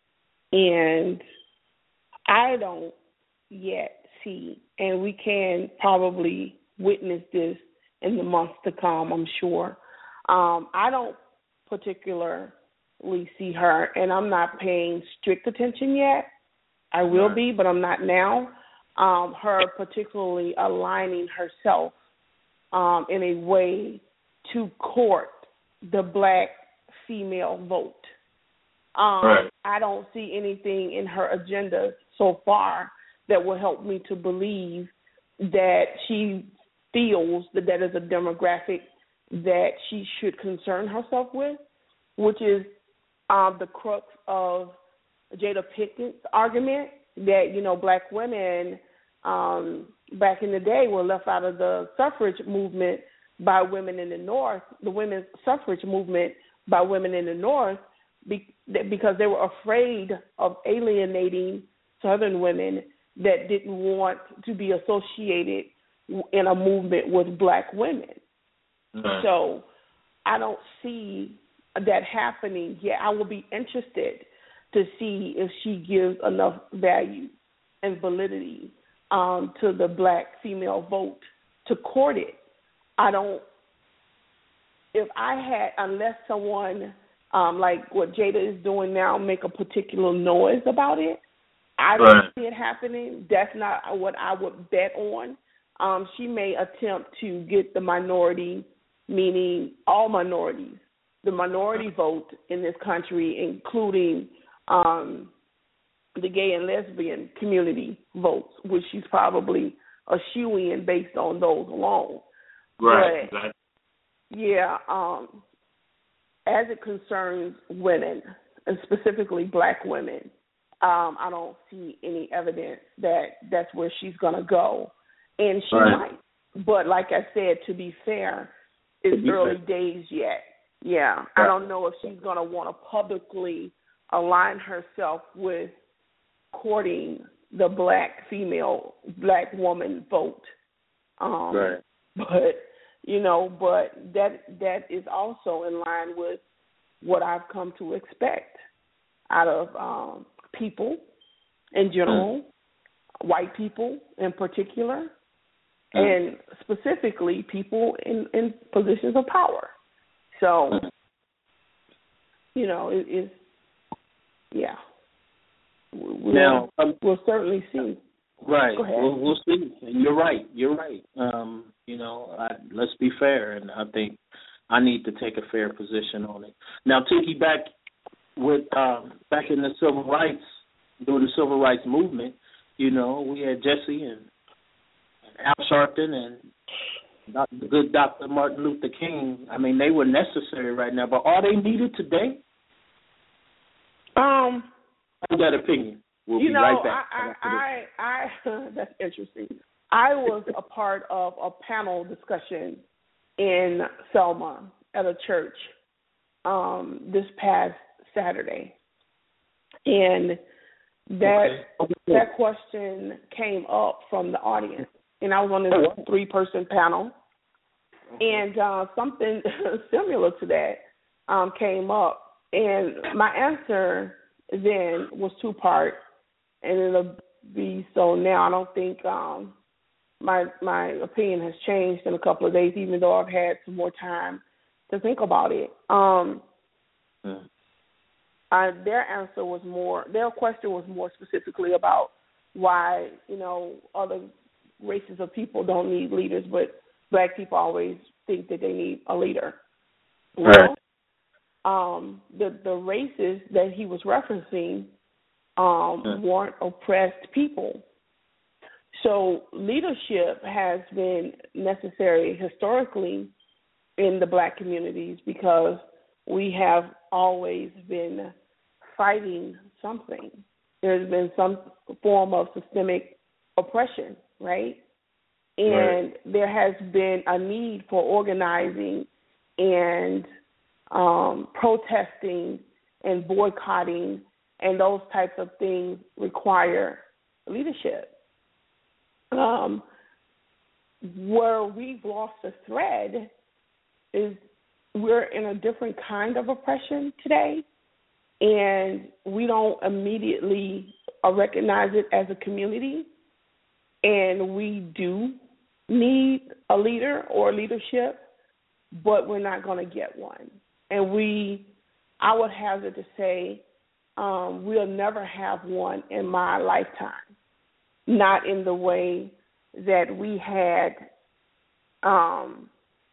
and I don't yet see, and we can probably witness this in the months to come, I'm sure. Um, I don't particularly see her, and I'm not paying strict attention yet. I will right. be, but I'm not now. Um, her particularly aligning herself um, in a way to court the black female vote. Um, right. I don't see anything in her agenda so far that will help me to believe that she feels that that is a demographic that she should concern herself with, which is um, the crux of Jada Pinkett's argument that, you know, black women um, back in the day were left out of the suffrage movement by women in the North, the women's suffrage movement by women in the North, because they were afraid of alienating Southern women that didn't want to be associated in a movement with black women. Mm-hmm. So I don't see that happening yet. I will be interested to see if she gives enough value and validity um, to the black female vote to court it. I don't, if I had, unless someone Um, like what Jada is doing now, make a particular noise about it. I don't right. see it happening. That's not what I would bet on. Um, she may attempt to get the minority, meaning all minorities, the minority vote in this country, including um, the gay and lesbian community votes, which she's probably a shoe-in based on those alone. Right. But, right. yeah, um, as it concerns women, and specifically black women, um, I don't see any evidence that that's where she's going to go. And she right. might. But like I said, to be fair, it's early fair. days yet. Yeah, right. I don't know if she's going to want to publicly align herself with courting the black female, black woman vote. Um, right. But, you know, but that that is also in line with what I've come to expect out of um, people in general, mm. white people in particular, mm. and specifically people in, in positions of power. So, mm. you know, it is, yeah. We'll, now, um, we'll certainly see. Right. Go ahead. We'll, we'll see. And you're right. You're right. Um, you know, I, let's be fair, and I think I need to take a fair position on it. Now, Tiki, back with um, back in the civil rights, during the civil rights movement, you know, we had Jesse and, and Al Sharpton and the good Doctor Martin Luther King. I mean, they were necessary right now, but are they needed today? Um, I have that opinion. We'll you be know, right back. I, I, I, I, that's interesting. I was a part of a panel discussion in Selma at a church um, this past Saturday, and that okay. that question came up from the audience, and I was on this three-person panel, and uh, something similar to that um, came up, and my answer then was two-part, and it'll be so now. I don't think um, my my opinion has changed in a couple of days, even though I've had some more time to think about it. Um, mm. I, their answer was more, their question was more specifically about why, you know, other races of people don't need leaders, but black people always think that they need a leader. Well, right. um, the, the races that he was referencing um, mm. weren't oppressed people. So leadership has been necessary historically in the black communities because we have always been fighting something. There's been some form of systemic oppression, right? And right. there has been a need for organizing and um, protesting and boycotting, and those types of things require leadership. Um, where we've lost the thread is we're in a different kind of oppression today, and we don't immediately recognize it as a community, and we do need a leader or leadership, but we're not going to get one. And we, I would hazard to say, um, we'll never have one in my lifetime, not in the way that we had um,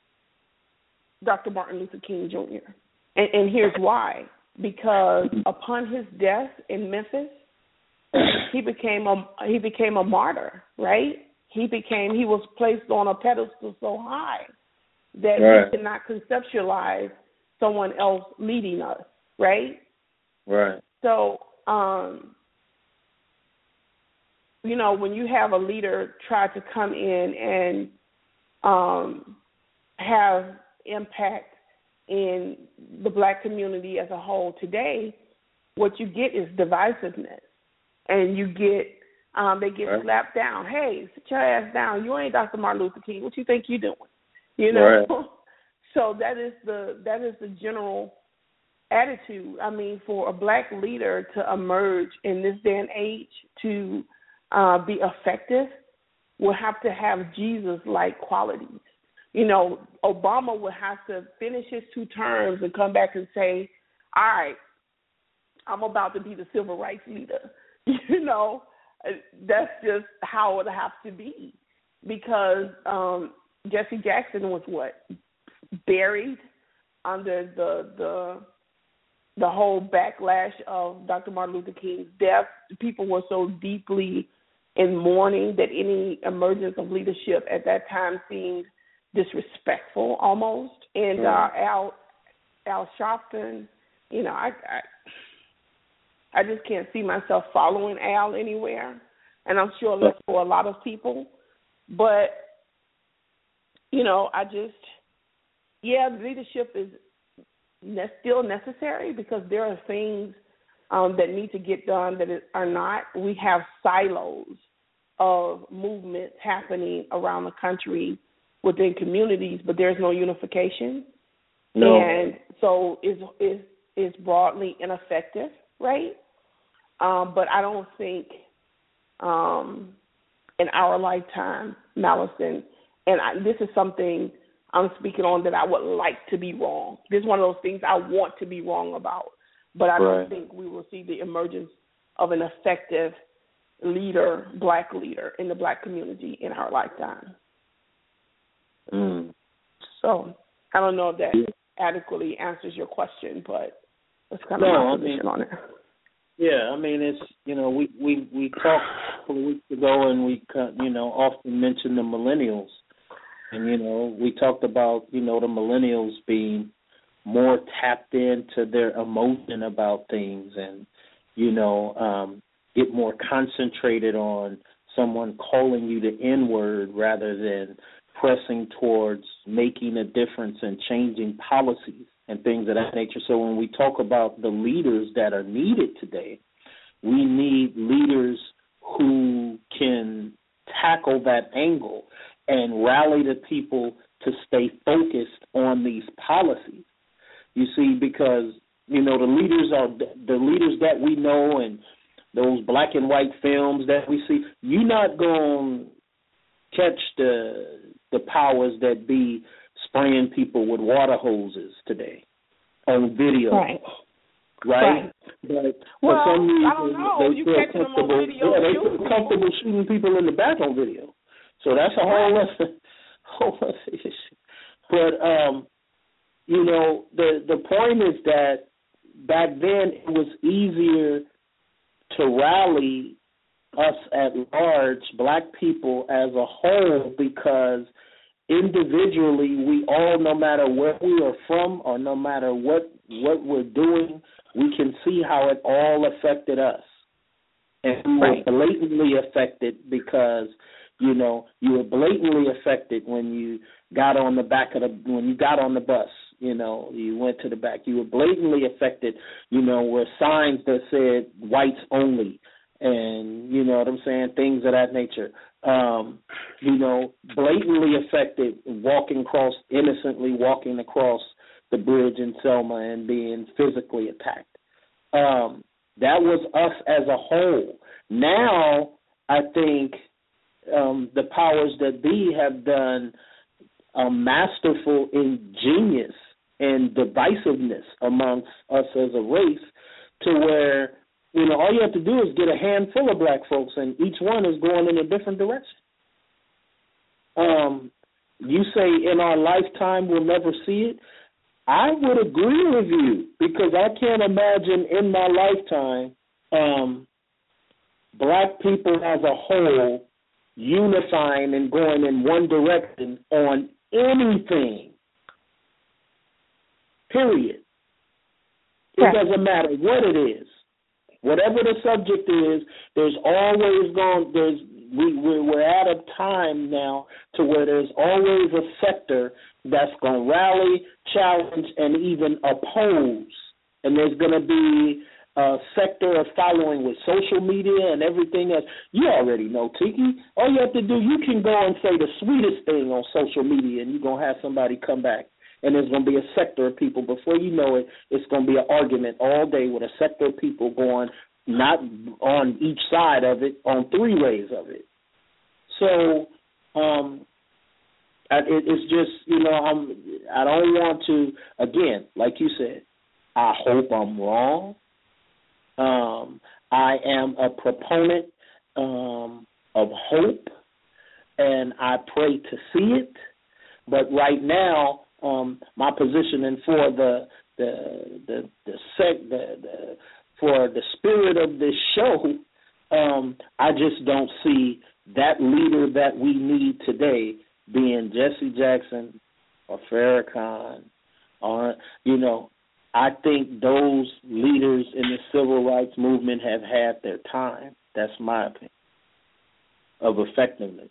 Doctor Martin Luther King Junior And, and here's why. Because upon his death in Memphis, he became a he became a martyr, right? He became he was placed on a pedestal so high that right. we could not conceptualize someone else leading us, right? Right. So, um, you know, when you have a leader try to come in and um, have impact in the black community as a whole today, what you get is divisiveness. And you get, um, they get right. slapped down. Hey, sit your ass down. You ain't Doctor Martin Luther King. What you think you doing? You know? Right. So that is the that is the general attitude. I mean, for a black leader to emerge in this day and age to uh, be effective will have to have Jesus-like qualities. You know, Obama would have to finish his two terms and come back and say, all right, I'm about to be the civil rights leader. You know, that's just how it would have to be because um, Jesse Jackson was what? Buried under the, the the whole backlash of Doctor Martin Luther King's death, people were so deeply in mourning that any emergence of leadership at that time seemed disrespectful almost. And uh, Al Al Sharpton, you know, I, I I just can't see myself following Al anywhere, and I'm sure that's for a lot of people. But you know, I just yeah, leadership is ne- still necessary because there are things um, that need to get done that are not. We have silos of movements happening around the country within communities, but there's no unification. No. And so it's, it's, it's broadly ineffective, right? Um, but I don't think um, in our lifetime, Mallison, and I, this is something I'm speaking on that I would like to be wrong. This is one of those things I want to be wrong about, but I don't right. think we will see the emergence of an effective leader, black leader in the black community in our lifetime. Mm. So I don't know if that adequately answers your question, but that's kind of no, my I position mean, on it. Yeah, I mean, it's, you know, we, we, we talked a couple of weeks ago and we, you know, often mention the millennials. And, you know, we talked about, you know, the millennials being more tapped into their emotion about things and, you know, um, get more concentrated on someone calling you the N-word rather than pressing towards making a difference and changing policies and things of that nature. So when we talk about the leaders that are needed today, we need leaders who can tackle that angle and rally the people to stay focused on these policies. You see, because, you know, the leaders are the leaders that we know and those black and white films that we see, you're not going to catch the the powers that be spraying people with water hoses today on video. Right. Right? right. But well, for some reason, I don't know. they You feel catching them on comfortable. video Yeah, they shooting feel comfortable shooting people in the back on video. So that's a whole other, whole other issue. But, um, you know, the the point is that back then it was easier to rally us at large, black people as a whole, because individually we all, no matter where we are from or no matter what, what we're doing, we can see how it all affected us. And we were right. blatantly affected because, you know, you were blatantly affected when you got on the back of the, when you got on the bus, you know, you went to the back. You were blatantly affected, you know, where signs that said whites only and, you know what I'm saying, things of that nature. Um, you know, blatantly affected walking across, innocently walking across the bridge in Selma and being physically attacked. Um, that was us as a whole. Now, I think um, the powers that be have done a masterful ingenious and divisiveness amongst us as a race to where, you know, all you have to do is get a handful of black folks and each one is going in a different direction. Um, you say in our lifetime we'll never see it. I would agree with you because I can't imagine in my lifetime um, black people as a whole unifying and going in one direction on anything, period. It right. doesn't matter what it is. Whatever the subject is, there's always going, there's, we, we're at a time now to where there's always a sector that's going to rally, challenge, and even oppose. And there's going to be a sector of following with social media and everything else. You already know, Tiki. All you have to do, you can go and say the sweetest thing on social media, and you're going to have somebody come back. And there's going to be a sector of people. Before you know it, it's going to be an argument all day with a sector of people going not on each side of it, on three ways of it. So um, it, it's just, you know, I'm, I don't want to, again, like you said, I hope I'm wrong. Um, I am a proponent um, of hope, and I pray to see it. But right now, Um, my positioning for the the the the sec the, the for the spirit of this show, um, I just don't see that leader that we need today being Jesse Jackson or Farrakhan, or you know, I think those leaders in the civil rights movement have had their time. That's my opinion of effectiveness.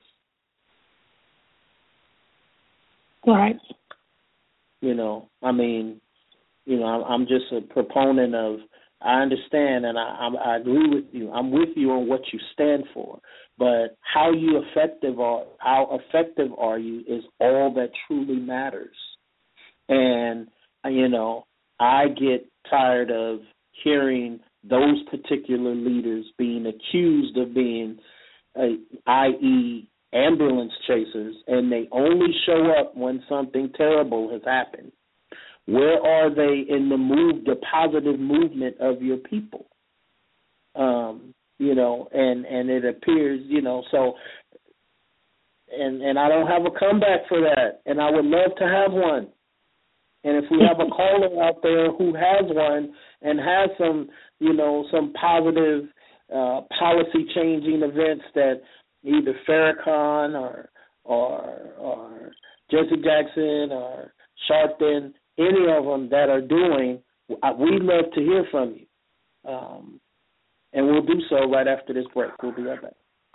Right. You know, I mean, you know, I'm, I'm just a proponent of. I understand, and I, I, I agree with you. I'm with you on what you stand for, but how you effective are, how effective are you is all that truly matters. And you know, I get tired of hearing those particular leaders being accused of being, uh, that is, ambulance chasers, and they only show up when something terrible has happened. Where are they in the move, the positive movement of your people? Um, you know, and, and it appears, you know, so, and and I don't have a comeback for that, and I would love to have one. And if we have a caller out there who has one and has some, you know, some positive uh, policy changing events that either Farrakhan or or or Jesse Jackson or Sharpton, any of them that are doing, we'd love to hear from you. Um, and we'll do so right after this break. We'll be right back.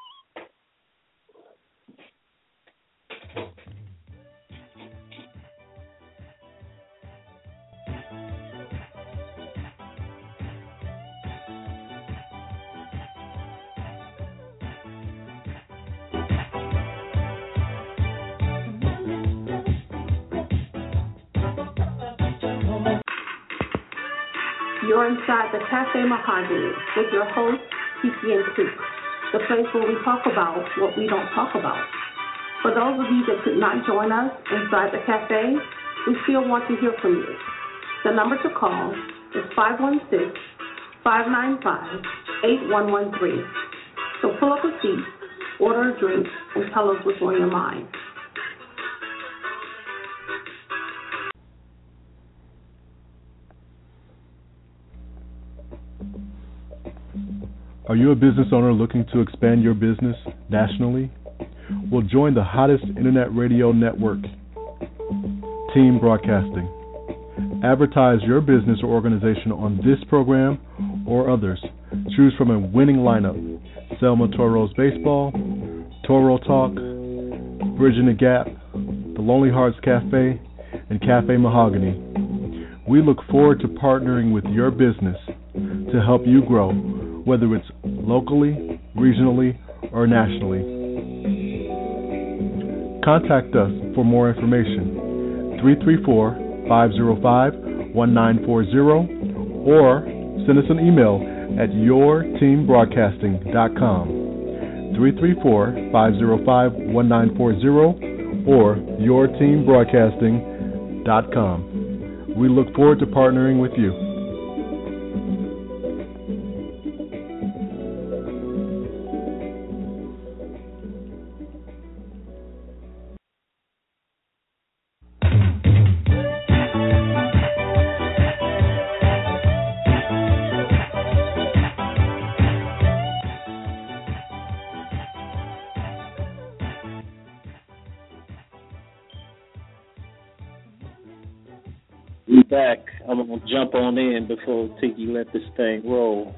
You're inside the Cafe Mahogany with your host, Kiki and Cook, the place where we talk about what we don't talk about. For those of you that could not join us inside the cafe, we still want to hear from you. The number to call is five one six, five nine five, eight one one three. So pull up a seat, order a drink, and tell us what's on your mind. Are you a business owner looking to expand your business nationally? Well, join the hottest internet radio network, Team Broadcasting. Advertise your business or organization on this program or others. Choose from a winning lineup: Selma Toros Baseball, Toro Talk, Bridging the Gap, The Lonely Hearts Cafe, and Cafe Mahogany. We look forward to partnering with your business to help you grow, whether it's locally, regionally, or nationally. Contact us for more information, three three four, five zero five, one nine four zero, or send us an email at your team broadcasting dot com, three three four, five zero five, one nine four zero, or your team broadcasting dot com. We look forward to partnering with you. Back. I'm going to jump on in before Tiki let this thing roll.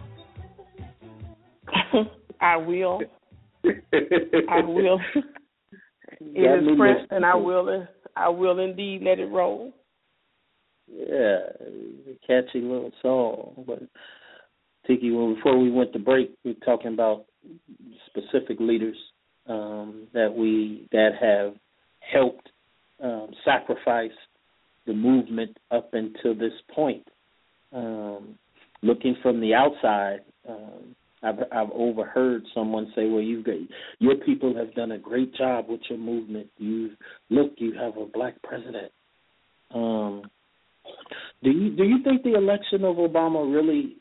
I will. I will. It is pressed, and I will. I will indeed let it roll. Yeah, a catchy little song. But Tiki, well, before we went to break, we were talking about specific leaders um, that we that have helped um, sacrifice the movement up until this point. Um, looking from the outside, um, I've, I've overheard someone say, "Well, you've got your people have done a great job with your movement. You look, you have a black president." Um, do you do you think the election of Obama really?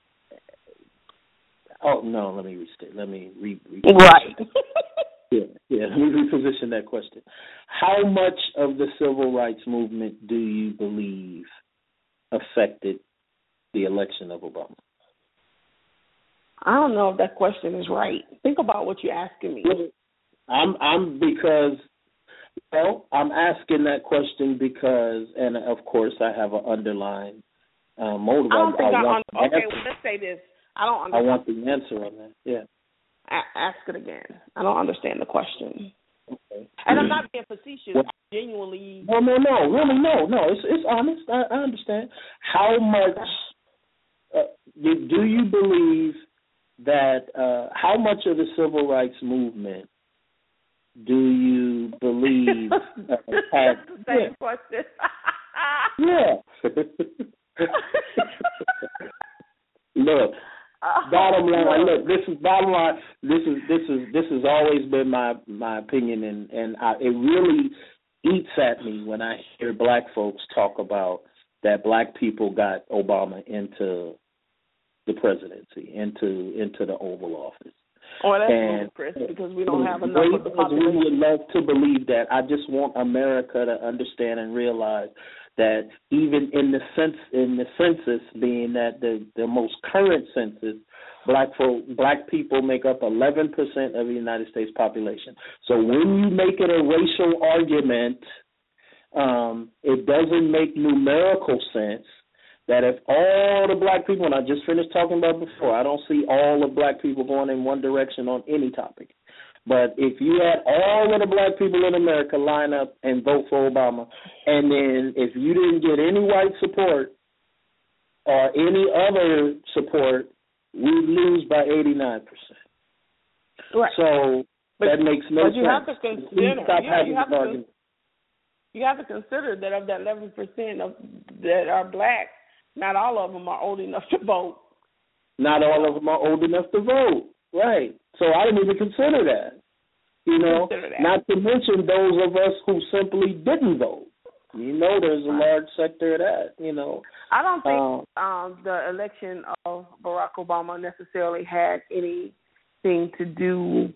Oh no, let me restate. Let me re. re- right. Yeah, yeah. Let me reposition that question. How much of the civil rights movement do you believe affected the election of Obama? I don't know if that question is right. Think about what you're asking me. I'm I'm because well, I'm asking that question because, and of course, I have an underlying uh, motive. I don't think I, I want I un- okay. Well, let's say this. I don't understand. I want the answer on that. Yeah. A- ask it again. I don't understand the question. Okay. And I'm not being facetious. Well, I'm genuinely. No, no, no. Really, no, no. It's it's honest. I, I understand. How much uh, do, do you believe that? Uh, how much of the civil rights movement do you believe uh, had? Same Yeah. question. Yeah. Look, bottom line. Look, this is bottom line. This is this is this has always been my my opinion, and and I, it really eats at me when I hear black folks talk about that black people got Obama into the presidency, into into the Oval Office. Oh, that's and, ludicrous because we don't have enough of the We population. would love to believe that. I just want America to understand and realize that even in the sense in the census, being that the, the most current census, black folk, black people make up eleven percent of the United States population. So when you make it a racial argument, um, it doesn't make numerical sense. That if all the black people, and I just finished talking about before, I don't see all the black people going in one direction on any topic. But if you had all of the black people in America line up and vote for Obama, and then if you didn't get any white support or any other support, we'd lose by eighty-nine percent. Right. So but, that makes no but sense. you have to consider, Stop yeah, having you have this to, argument. you have to consider that of that eleven percent of that are black, not all of them are old enough to vote. Not all of them are old enough to vote. Right. So I didn't even consider that. You know, not to mention those of us who simply didn't vote. You know, there's a large sector of that, you know. I don't think um, um, the election of Barack Obama necessarily had anything to do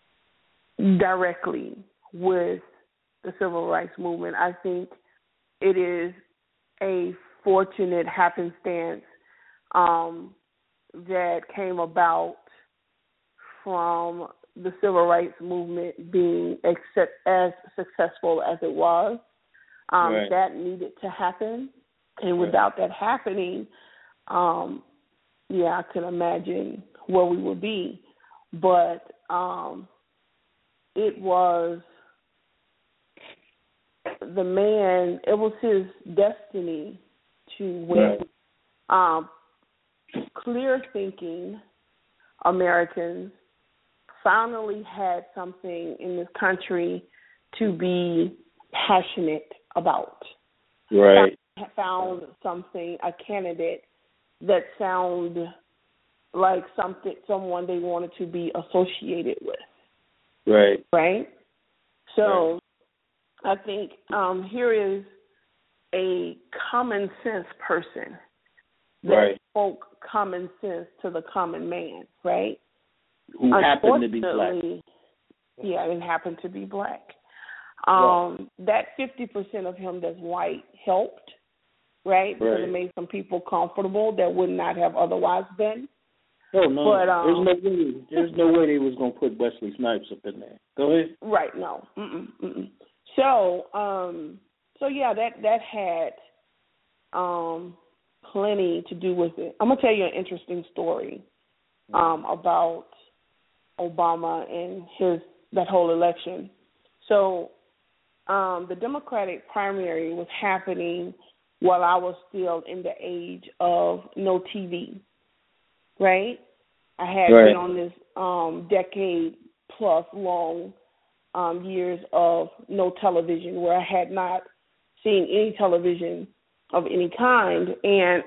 directly with the civil rights movement. I think it is a fortunate happenstance um, that came about from the civil rights movement being accept, as successful as it was. Um, right. That needed to happen. And without that happening, um, yeah, I can imagine where we would be. But um, it was the man, it was his destiny to win. Right. Um, clear-thinking Americans finally had something in this country to be passionate about. Right. Found something, a candidate that sounded like something, someone they wanted to be associated with. Right. Right? So right. I think um, here is a common sense person that right. spoke common sense to the common man, right? Who happened to be black. Yeah, and happened to be black. Um, yeah. That fifty percent of him that's white helped, right? Because right. it made some people comfortable that would not have otherwise been. Oh, no. But, um, there's no way, there's no way they was going to put Wesley Snipes up in there. Go ahead. Right, no. Mm-mm, mm-mm. So, um, so yeah, that, that had um, plenty to do with it. I'm going to tell you an interesting story um, about Obama and his that whole election. So um, the Democratic primary was happening while I was still in the age of no T V, right? I had right. been on this um, decade-plus long um, years of no television where I had not seen any television of any kind. And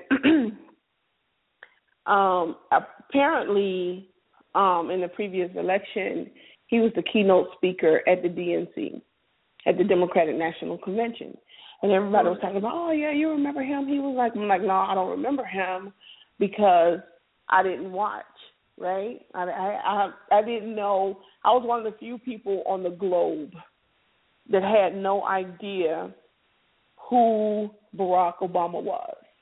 um, apparently um, in the previous election, he was the keynote speaker at the D N C, at the Democratic National Convention. And everybody was talking about, oh, yeah, you remember him? He was like, I'm like, no, I don't remember him because I didn't watch, right? I, I, I, I didn't know. I was one of the few people on the globe that had no idea who Barack Obama was.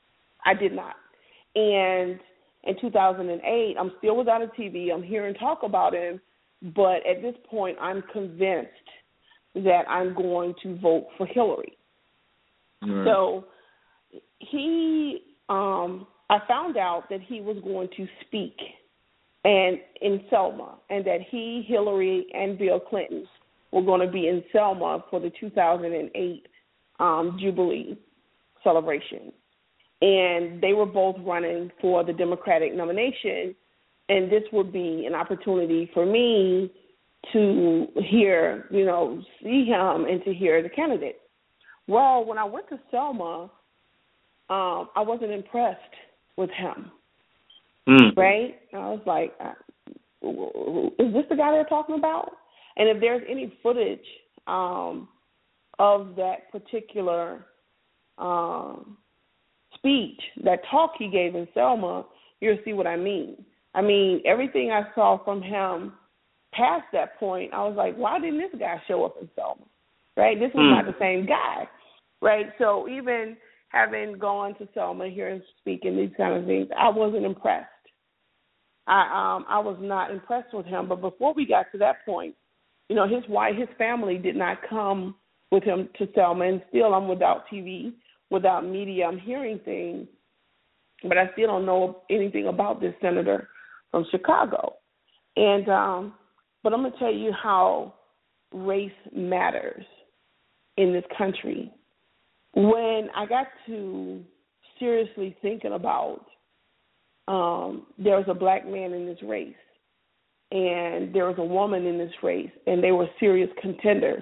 I did not. And in two thousand eight, I'm still without a T V. I'm hearing talk about him, but at this point, I'm convinced that I'm going to vote for Hillary. Right. So he, um, I found out that he was going to speak and in Selma, and that he, Hillary, and Bill Clinton were going to be in Selma for the two thousand eight um, Jubilee celebration. And they were both running for the Democratic nomination, and this would be an opportunity for me to hear, you know, see him and to hear the candidate. Well, when I went to Selma, um, I wasn't impressed with him, mm. right? I was like, is this the guy they're talking about? And if there's any footage um, of that particular um speech, that talk he gave in Selma, you'll see what I mean. I mean, everything I saw from him past that point, I was like, why didn't this guy show up in Selma? Right? This was mm. not the same guy. Right? So even having gone to Selma, hearing speaking these kind of things, I wasn't impressed. I um I was not impressed with him. But before we got to that point, you know, his wife, his family did not come with him to Selma, and still I'm without T V. Without media, I'm hearing things, but I still don't know anything about this senator from Chicago. And um, but I'm going to tell you how race matters in this country. When I got to seriously thinking about um, there was a black man in this race, and there was a woman in this race, and they were serious contenders.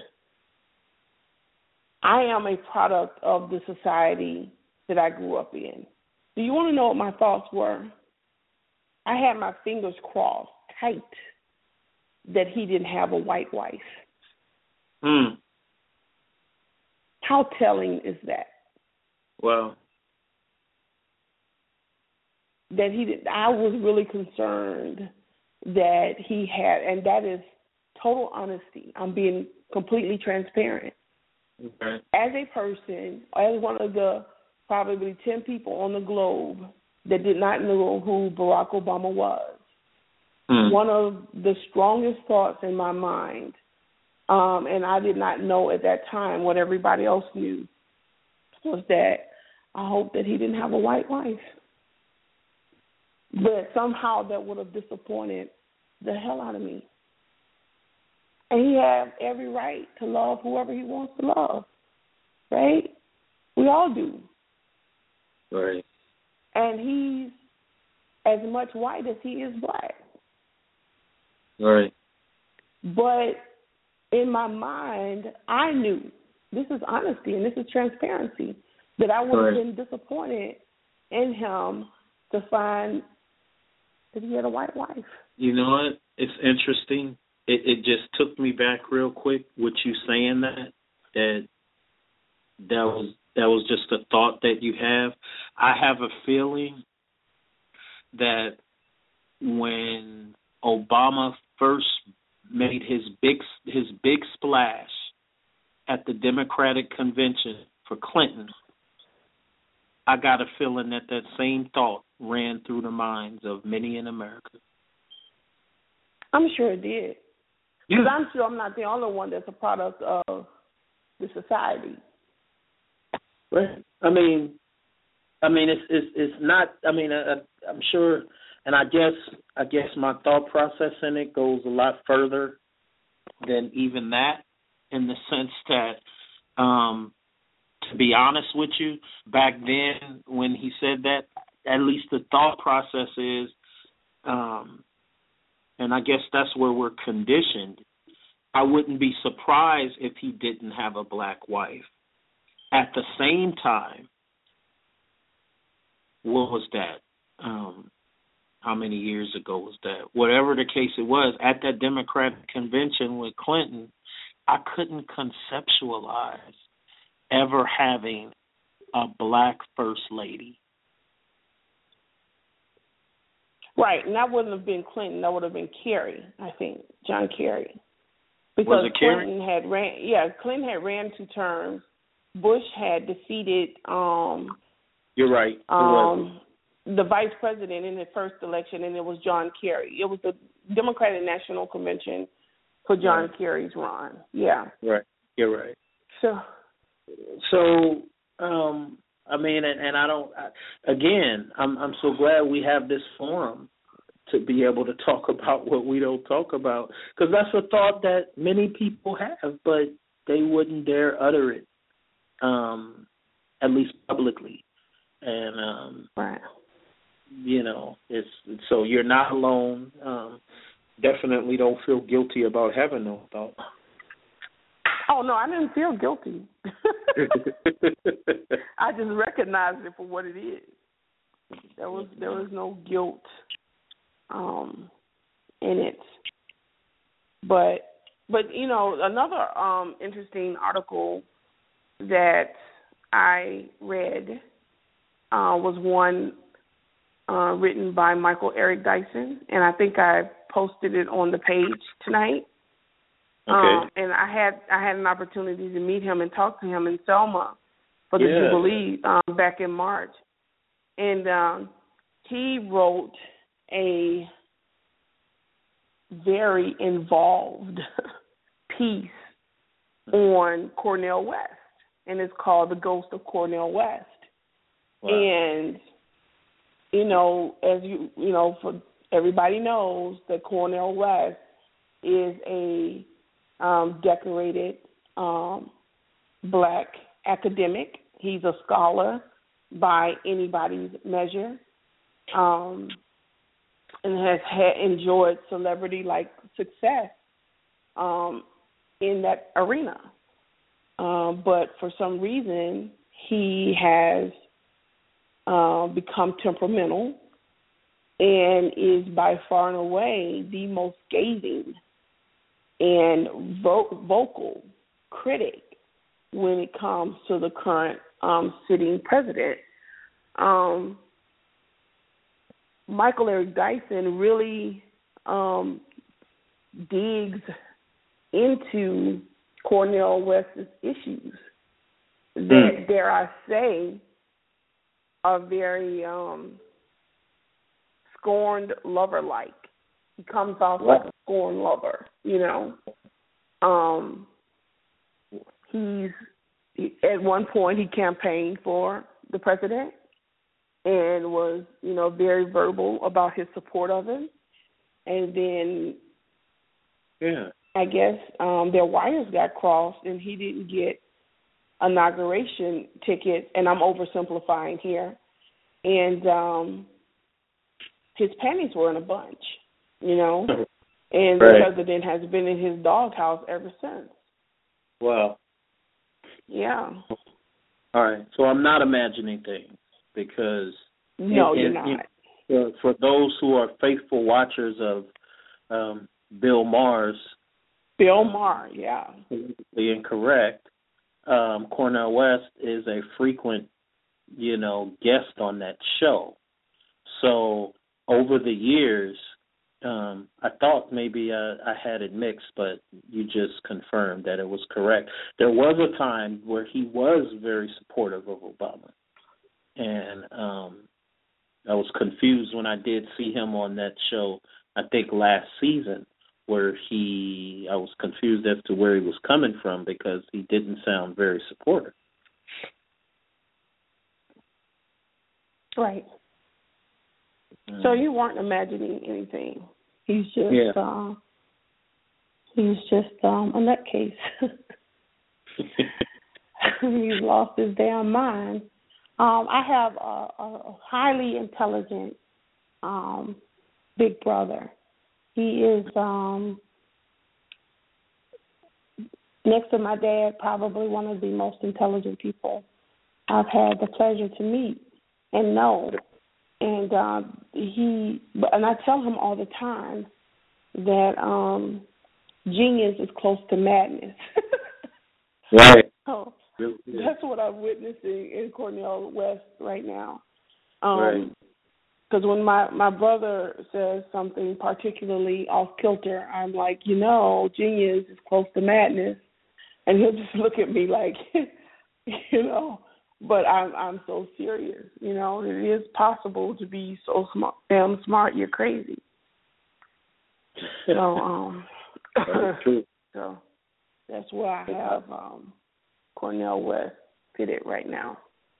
I am a product of the society that I grew up in. Do you want to know what my thoughts were? I had my fingers crossed tight that he didn't have a white wife. Hmm. How telling is that? Well, that he did. I was really concerned that he had, and that is total honesty. I'm being completely transparent. Okay. As a person, as one of the probably ten people on the globe that did not know who Barack Obama was, mm. one of the strongest thoughts in my mind, um, and I did not know at that time what everybody else knew, was that I hope that he didn't have a white wife. But somehow that would have disappointed the hell out of me. And he has every right to love whoever he wants to love, right? We all do. Right. And he's as much white as he is black. Right. But in my mind, I knew, this is honesty and this is transparency, that I would have right. been disappointed in him to find that he had a white wife. You know what? It's interesting. It, it just took me back real quick with you saying that, that that was that was just a thought that you have. I have a feeling that when Obama first made his big his big splash at the Democratic convention for Clinton, I got a feeling that that same thought ran through the minds of many in America. I'm sure it did. Yeah. Because I'm sure I'm not the only one that's a product of the society. Right. I mean, I mean, it's it's it's not. I mean, I, I'm sure, and I guess I guess my thought process in it goes a lot further than even that, in the sense that, um, to be honest with you, back then when he said that, at least the thought process is, um, and I guess that's where we're conditioned. I wouldn't be surprised if he didn't have a black wife. At the same time, what was that? Um, how many years ago was that? Whatever the case it was, at that Democratic convention with Clinton, I couldn't conceptualize ever having a black first lady. Right, and that wouldn't have been Clinton. That would have been Kerry, I think, John Kerry. Because was it Kerry? Clinton had ran, yeah, Clinton had ran two terms. Bush had defeated um, You're right. It um, the vice president in the first election, and it was John Kerry. It was the Democratic National Convention for John right. Kerry's run. Yeah. Right. You're right. So, so um, I mean, and, and I don't. I, again, I'm I'm so glad we have this forum to be able to talk about what we don't talk about, because that's a thought that many people have, but they wouldn't dare utter it, um, at least publicly. And um, right. you know, it's so you're not alone. Um, definitely don't feel guilty about having no thought. Oh no, I didn't feel guilty. I just recognized it for what it is. There was there was no guilt um, in it. But but you know, another um, interesting article that I read uh, was one uh, written by Michael Eric Dyson, and I think I posted it on the page tonight. Okay. Um, and I had I had an opportunity to meet him and talk to him in Selma for the yeah. Jubilee um, back in March, and um, he wrote a very involved piece on Cornel West, and it's called "The Ghost of Cornel West." Wow. And you know, as you you know, for everybody knows that Cornel West is a Um, decorated um, black academic. He's a scholar by anybody's measure, um, and has ha- enjoyed celebrity-like success um, in that arena. Um, but for some reason, he has uh, become temperamental and is by far and away the most scathing and vo- vocal critic when it comes to the current um, sitting president. Um, Michael Eric Dyson really um, digs into Cornel West's issues that, mm. dare I say, are very um, scorned lover-like. He comes off what? like a scorned lover, you know. Um, he's he, at one point he campaigned for the president and was, you know, very verbal about his support of him. And then, yeah, I guess um, their wires got crossed, and he didn't get inauguration ticket. And I'm oversimplifying here. And um, his panties were in a bunch. You know, and right. the president has been in his doghouse ever since. Wow. Yeah. All right. So I'm not imagining things because no, in, you're in, not. In, for those who are faithful watchers of um, Bill Maher's, Bill Maher, yeah, the incorrect. Um, Cornel West is a frequent, you know, guest on that show. So over the years. Um, I thought maybe uh, I had it mixed, but you just confirmed that it was correct. There was a time where he was very supportive of Obama, and um, I was confused when I did see him on that show, I think last season, where he, I was confused as to where he was coming from because he didn't sound very supportive. Right. So you weren't imagining anything. He's just, yeah. uh, he's just um, a nutcase. He's lost his damn mind. Um, I have a, a highly intelligent um, big brother. He is, um, next to my dad, probably one of the most intelligent people I've had the pleasure to meet and know. And uh, he, and I tell him all the time that um, genius is close to madness. Right. So really, yeah. That's what I'm witnessing in Cornel West right now. Um, right. Because when my, my brother says something particularly off kilter, I'm like, you know, genius is close to madness. And he'll just look at me like, you know, but I'm I'm so serious. You know, it is possible to be so smart, damn smart. You're crazy. So um, That's true. so that's where I have um, Cornel West fitted right now.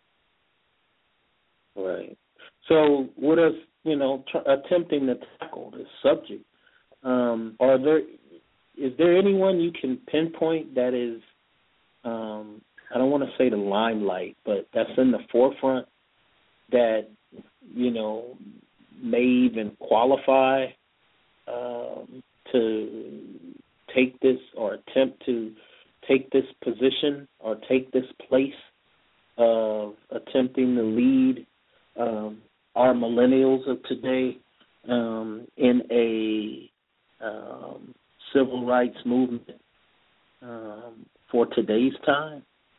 Right. So, what is you know tr- attempting to tackle this subject? Um, are there is there anyone you can pinpoint that is um, I don't want to say the limelight, but that's in the forefront that you know may even qualify um, to take this or attempt to take this position or take this place of attempting to lead um, our millennials of today um, in a um, civil rights movement um, for today's time?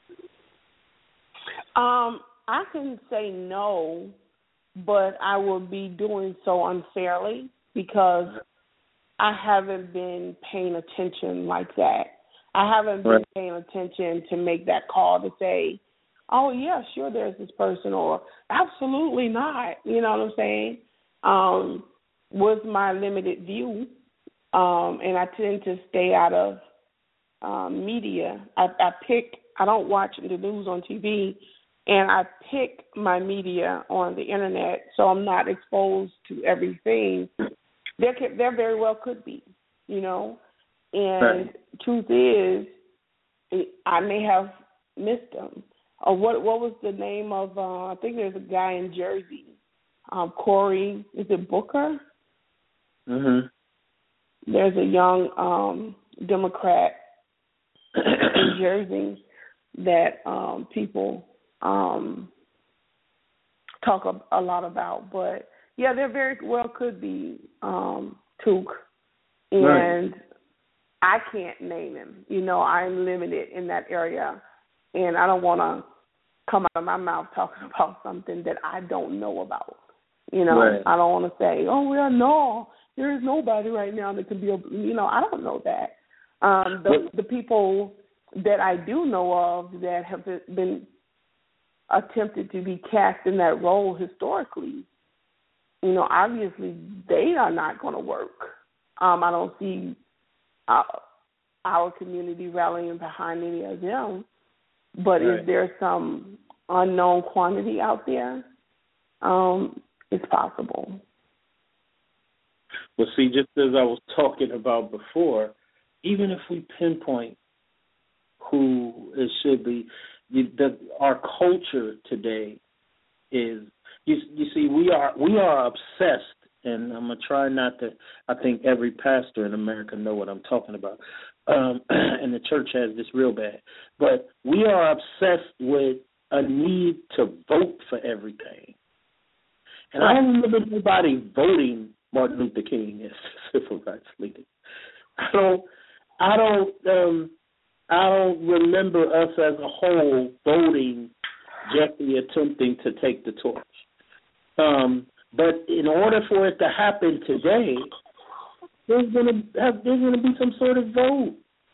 Um, I can say no, but I will be doing so unfairly because I haven't been paying attention like that. I haven't been right. paying attention to make that call to say, oh, yeah, sure, there's this person, or absolutely not. You know what I'm saying? Um, was my limited view, um, and I tend to stay out of um, media. I, I pick, I don't watch the news on T V, and I pick my media on the Internet, so I'm not exposed to everything. There, could, there very well could be, you know. And right. truth is, I may have missed them. Uh, what what was the name of, uh, I think there's a guy in Jersey, um, Cory, is it Booker? Mm-hmm. There's a young um, Democrat in Jersey that um, people um, talk a, a lot about. But, yeah, there very well could be um, Took. And right. I can't name him. You know, I'm limited in that area. And I don't want to come out of my mouth talking about something that I don't know about. You know, right. I don't want to say, oh, well, no, there is nobody right now that could be, a, you know, I don't know that. Um, the, the people that I do know of that have been attempted to be cast in that role historically, you know, obviously they are not going to work. Um, I don't see uh, our community rallying behind any of them. But right. is there some unknown quantity out there? Um, it's possible. Well, see, just as I was talking about before, even if we pinpoint who it should be, you, the, our culture today is, you, you see, we are we are obsessed, and I'm going to try not to, I think every pastor in America know what I'm talking about. Um, and the church has this real bad. But we are obsessed with a need to vote for everything. And I don't remember nobody voting Martin Luther King as civil rights leader. I don't, I don't, um, I don't remember us as a whole voting Jeffrey attempting to take the torch. Um, but in order for it to happen today, there's going to have, there's going to be some sort of vote.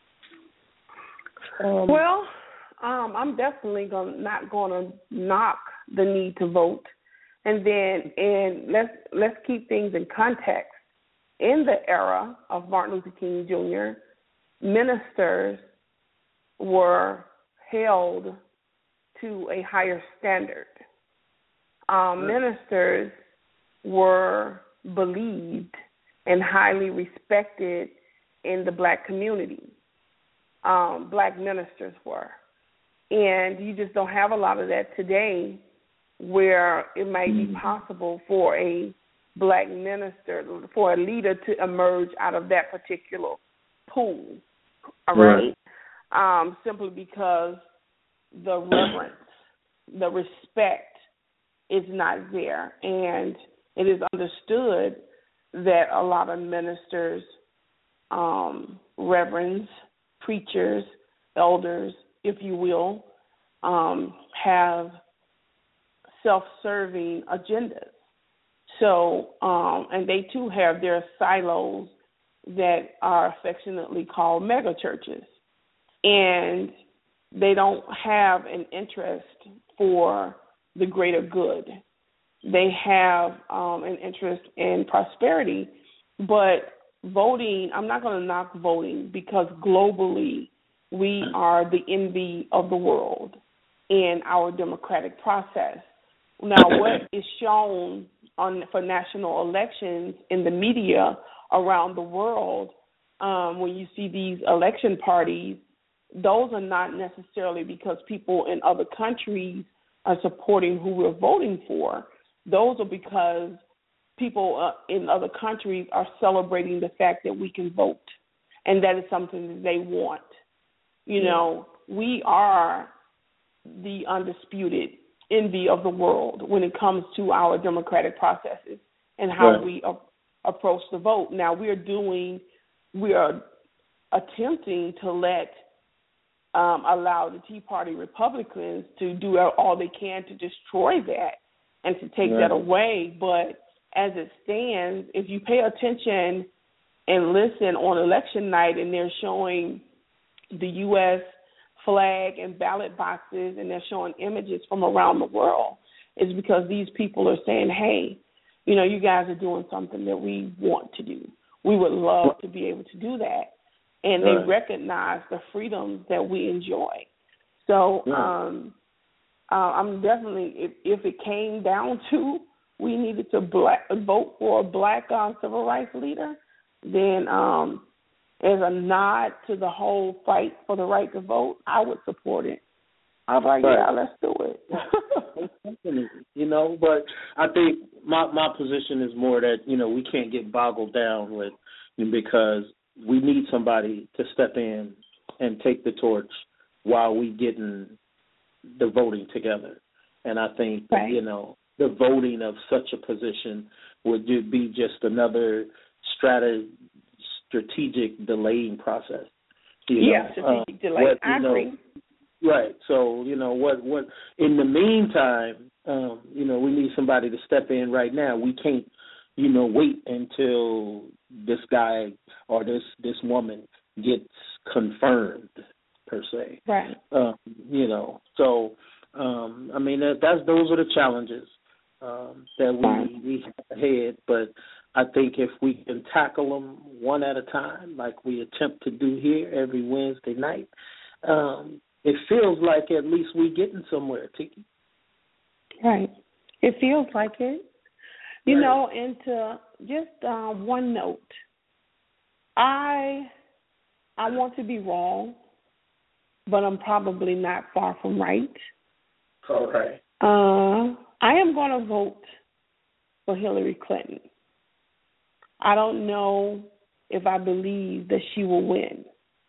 Um, well, um, I'm definitely going not going to knock the need to vote, and then and let's let's keep things in context. In the era of Martin Luther King Junior, ministers were held to a higher standard. Um, ministers were believed and highly respected in the black community. Um, black ministers were. And you just don't have a lot of that today where it might be possible for a black minister, for a leader to emerge out of that particular pool, all right? right. Um, simply because the reverence, the respect is not there. And it is understood that a lot of ministers, um, reverends, preachers, elders, if you will, um, have self-serving agendas. So, um, and they too have their silos that are affectionately called mega churches. And they don't have an interest for the greater good. They have um, an interest in prosperity. But voting, I'm not going to knock voting because globally we are the envy of the world in our democratic process. Now, what is shown on for national elections in the media around the world, um, when you see these election parties, those are not necessarily because people in other countries are supporting who we're voting for. Those are because people uh, in other countries are celebrating the fact that we can vote, and that is something that they want. You yeah. know, we are the undisputed envy of the world when it comes to our democratic processes and how right. we a- approach the vote. Now, we're doing, we are attempting to let, um, allow the Tea Party Republicans to do all they can to destroy that and to take right. that away. But as it stands, if you pay attention and listen on election night and they're showing the U S flag and ballot boxes and they're showing images from around the world, it's because these people are saying, hey, you know, you guys are doing something that we want to do. We would love to be able to do that. And right. they recognize the freedoms that we enjoy. So yeah. um, uh, I'm definitely, if, if it came down to we needed to black, vote for a black um, civil rights leader, then um, as a nod to the whole fight for the right to vote, I would support it. I was like, right. yeah, let's do it. you know, but I think my my position is more that, you know, we can't get boggled down with, because we need somebody to step in and take the torch while we getting the voting together. And I think, right. you know, the voting of such a position would be just another strata, strategic delaying process. You yeah, know, strategic uh, delay. What, I agree. Know, right. So, you know, what, what in the meantime, um, you know, we need somebody to step in right now. We can't, you know, wait until this guy or this, this woman gets confirmed, per se. Right. Um, you know, so, um, I mean, that, that's those are the challenges um, that we, we have ahead. But I think if we can tackle them one at a time, like we attempt to do here every Wednesday night, um, it feels like at least we're getting somewhere, Tiki. Right. It feels like it. You right. know, and to just uh, one note, I I want to be wrong, but I'm probably not far from right. All right. Uh, I am going to vote for Hillary Clinton. I don't know if I believe that she will win.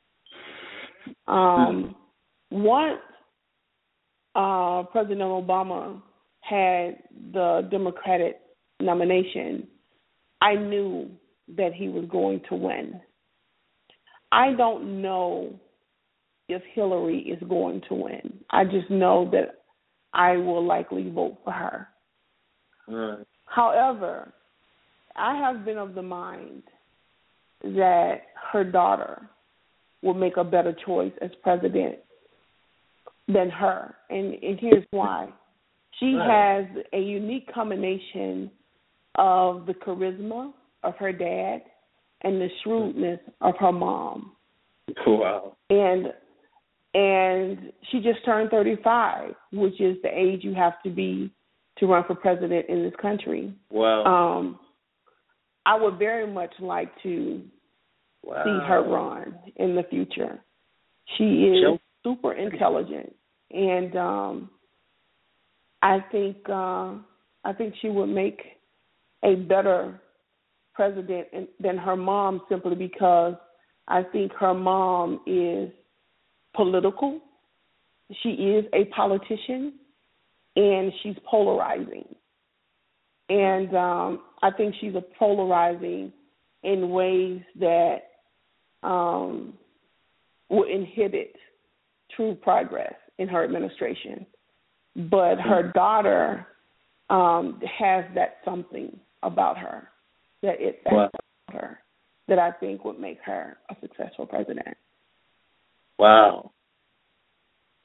Um, once uh, President Obama had the Democratic nomination, I knew that he was going to win. I don't know if Hillary is going to win. I just know that I will likely vote for her. Right. However, I have been of the mind that her daughter will make a better choice as president than her. And, and here's why. She right. has a unique combination of the charisma of her dad and the shrewdness of her mom. Wow. And and she just turned thirty-five, which is the age you have to be to run for president in this country. Wow. Um, I would very much like to wow. see her run in the future. She is super intelligent, and um, I think uh, I think she would make a better president than her mom, simply because I think her mom is political. She is a politician, and she's polarizing. And um, I think she's a polarizing in ways that um, will inhibit true progress in her administration. But her daughter um, has that something about her, that it wow. about her, that I think would make her a successful president. Wow.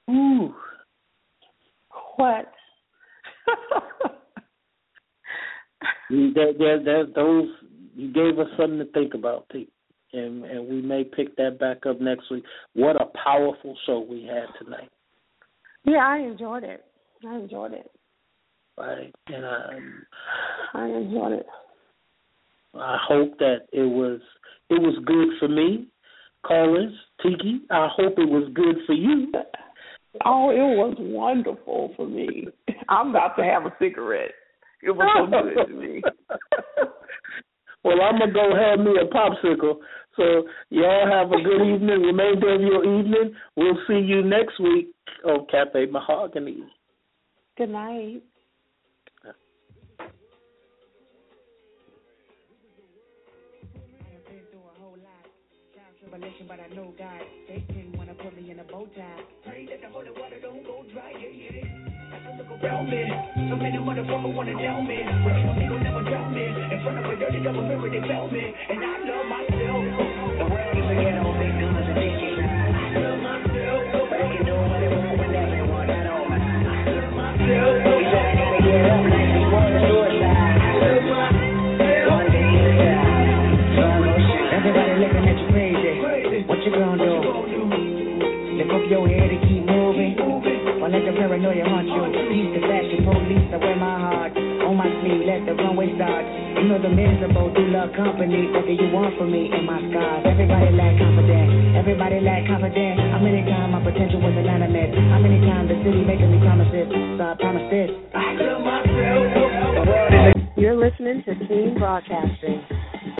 Ooh. What? there, there, there, those you gave us something to think about, Pete, and and we may pick that back up next week. What a powerful show we had tonight. Yeah, I enjoyed it. I enjoyed it. Right, and um, I enjoyed it. I hope that it was it was good for me, callers, Tiki. I hope it was good for you. Oh, it was wonderful for me. I'm about to have a cigarette. It was so good to me. Well, I'm going to go have me a popsicle. So y'all have a good evening, remainder of your evening. We'll see you next week on Cafe Mahogany. Good night. But I know God, they didn't want to put me in a bow tie. Pray that the holy water don't go dry, yeah, yeah. I can look around me. So many motherfuckers want to down me. But you know they gon' never drown me. In front of a dirty double mirror, they found me. And I love myself. The world is a ghetto, big guns and big shit. I love myself. They can do what they want when everyone at home. I love myself. We better never get up like we want to suicide. I love myself. One day at a time. Everybody looking at you crazy. What you gonna do? Lift up your head and keep moving. Or let the paranoia haunt you. Peace the fashion police, I wear my heart on my sleeve, let the runway start. You know the miserable do love company. What do you want from me and my scars? Everybody lack confidence. Everybody lack confidence. How many times my potential was inanimate? How many times the city making me promises? So I promise this. I love myself. You're listening to Team Broadcasting.